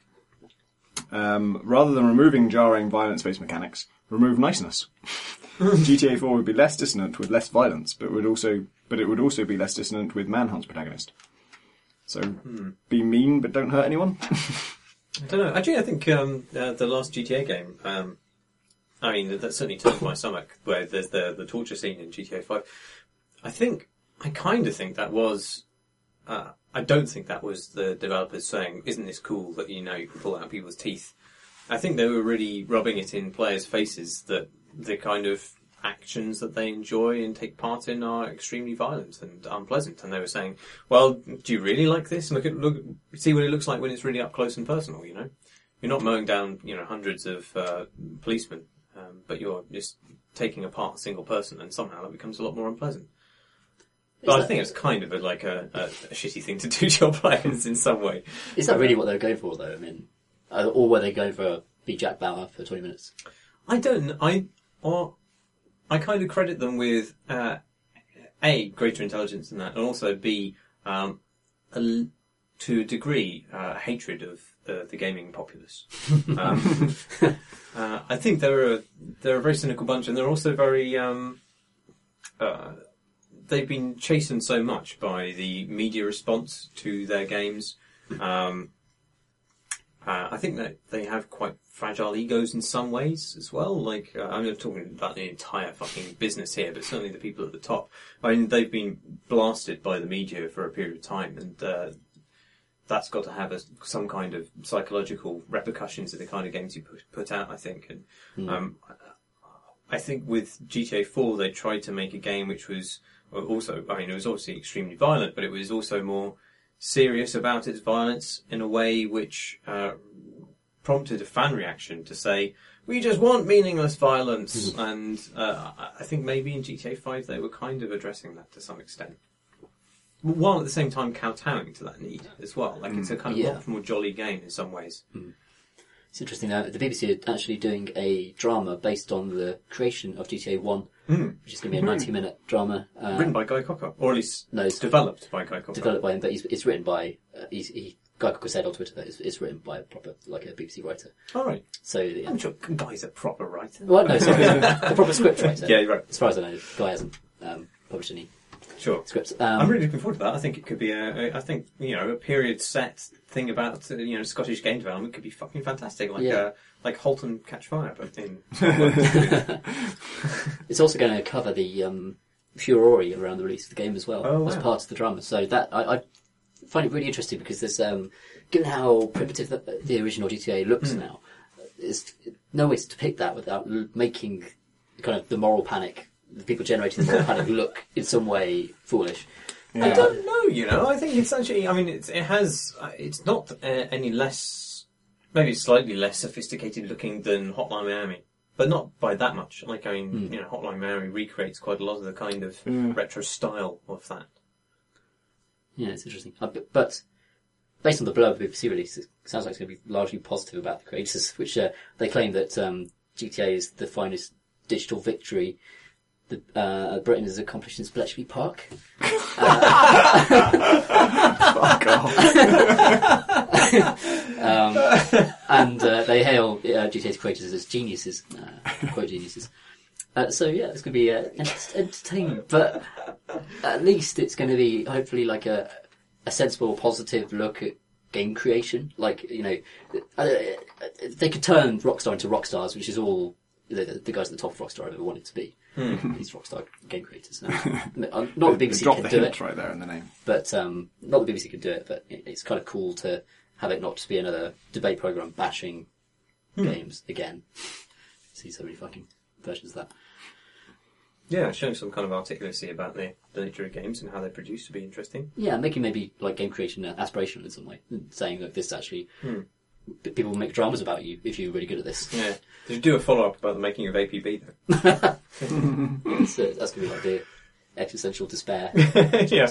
Um, rather than removing jarring violence-based mechanics, remove niceness. G T A four would be less dissonant with less violence, but would also, but it would also be less dissonant with Manhunt's protagonist. So, Hmm. be mean but don't hurt anyone. I don't know. Actually, I think um, uh, the last G T A game, um, I mean, that certainly turned my stomach, where there's the, the torture scene in G T A five. I think, I kind of think that was, uh, I don't think that was the developers saying, isn't this cool that, you know, you can pull out people's teeth. I think they were really rubbing it in players' faces that the kind of actions that they enjoy and take part in are extremely violent and unpleasant. And they were saying, well, do you really like this? Look at, look, see what it looks like when it's really up close and personal, you know? You're not mowing down, you know, hundreds of uh, policemen, um, but you're just taking apart a single person, and somehow that becomes a lot more unpleasant. But that, I think it's kind of a, like a, a, a shitty thing to do to your players in some way. Is that really what they were going for, though? I mean, uh, or were they going for be Jack Bauer for twenty minutes? I don't. I or I kind of credit them with uh, a greater intelligence than that, and also b um, a, to a degree uh, hatred of uh, the gaming populace. um, uh, I think they're a they're a very cynical bunch, and they're also very. Um, uh, they've been chastened so much by the media response to their games. Um, Uh, I think that they have quite fragile egos in some ways as well. Like, uh, I'm not talking about the entire fucking business here, but certainly the people at the top. I mean, they've been blasted by the media for a period of time, and uh, that's got to have a, some kind of psychological repercussions to the kind of games you put, put out, I think. And Mm. um, I think with G T A four, they tried to make a game which was also, I mean, it was obviously extremely violent, but it was also more serious about its violence in a way which uh, prompted a fan reaction to say, we just want meaningless violence. Mm. And uh, I think maybe in G T A five they were kind of addressing that to some extent. While at the same time kowtowing to that need as well. Like, mm. it's a kind of yeah. much more jolly game in some ways. Mm. It's interesting now, the B B C are actually doing a drama based on the creation of G T A one, mm. which is going to be a ninety-minute drama. Uh, written by Guy Cocker, or at least no, it's developed by Guy Cocker. Developed by him, but he's, it's written by, uh, he's, he, Guy Cocker said on Twitter that it's, it's written by a proper, like a B B C writer. All right. So, yeah. I'm sure Guy's a proper writer. Well, no, sorry, a proper script writer. Yeah, you're right. As far as I know, Guy hasn't um, published any Sure. scripts. Um, I'm really looking forward to that. I think it could be a, a I think, you know, a period set thing about, uh, you know, Scottish game development could be fucking fantastic. Like, Yeah. uh, like Halt and Catch Fire, but in... It's also going to cover the um, furore around the release of the game as well, Oh, as wow. part of the drama. So that, I, I find it really interesting because there's, um, given how primitive the, the original G T A looks Mm. now, there's no way to depict that without l- making kind of the moral panic, the people generating the moral panic look in some way foolish. I don't know, you know. I think it's actually, I mean, it's, it has, uh, it's not uh, any less, maybe slightly less sophisticated looking than Hotline Miami. But not by that much. Like, I mean, Mm. you know, Hotline Miami recreates quite a lot of the kind of Mm. retro style of that. Yeah, it's interesting. Uh, but, but based on the blurb of the B B C release, it sounds like it's going to be largely positive about the creators, which uh, they claim that um, G T A is the finest digital victory that uh, Britain has accomplished since Bletchley Park. Uh, Fuck off. um, and uh, they hail uh, G T A's creators as geniuses, uh, quote geniuses. Uh, so yeah, it's going to be uh, ent- entertaining, but at least it's going to be hopefully like a a sensible, positive look at game creation. Like, you know, uh, they could turn Rockstar into Rockstars, which is all the, the guys at the top of Rockstar ever wanted to be. Hmm. These Rockstar game creators. Now, not the B B C Drop can the do hint it, right there in the name. but um, not the B B C can do it. But it, it's kind of cool to have it not just be another debate program bashing Hmm. games again. See so many fucking versions of that. Yeah, showing some kind of articulacy about the, the nature of games and how they're produced to be interesting. Yeah, making maybe like game creation aspirational in some way, and saying that this actually Hmm. p- people will make dramas about you if you're really good at this. Yeah. Did you do a follow up about the making of A P B though? So that's gonna be like the existential despair. Yeah.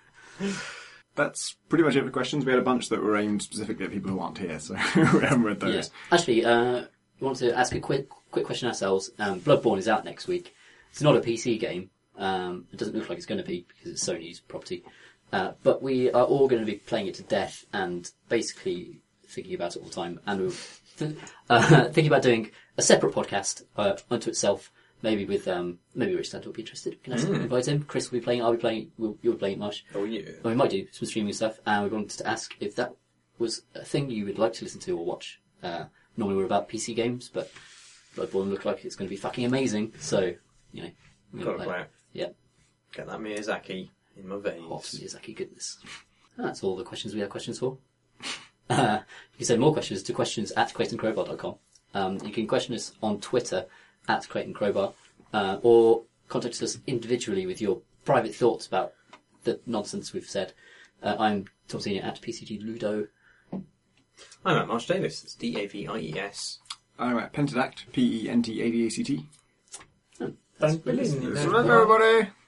That's pretty much it for questions. We had a bunch that were aimed specifically at people who aren't here, so we haven't read those. Yeah. Actually, uh, we want to ask a quick quick question ourselves. Um, Bloodborne is out next week. It's not a P C game. Um, it doesn't look like it's going to be because it's Sony's property. Uh, but we are all going to be playing it to death and basically thinking about it all the time. And we're th- uh, thinking about doing a separate podcast uh, unto itself. Maybe with um, maybe Rich Stanton will be interested. We can actually Mm. invite him. Chris will be playing. I'll be playing. We'll, you'll be playing Marsh. Oh yeah. Well, we might do some streaming stuff, and we wanted to ask if that was a thing you would like to listen to or watch. Uh, normally we're about P C games, but Bloodborne look like it's going to be fucking amazing. So, you know, we're Gotta gonna play it. Yeah, Get that Miyazaki in my veins. hot Miyazaki goodness. And that's all the questions we have questions for. Uh, you can send more questions to questions at crate and crowbar dot com. Um, you can question us on Twitter at crate and crowbar, uh, or contact us individually with your private thoughts about the nonsense we've said. Uh, I'm Tom Senior at P C G Ludo. I'm at Marsh Davis. It's D A V I E S. I'm at Pentadact, P E N T A D A C T. Oh, Thank you. listening. So that's everybody!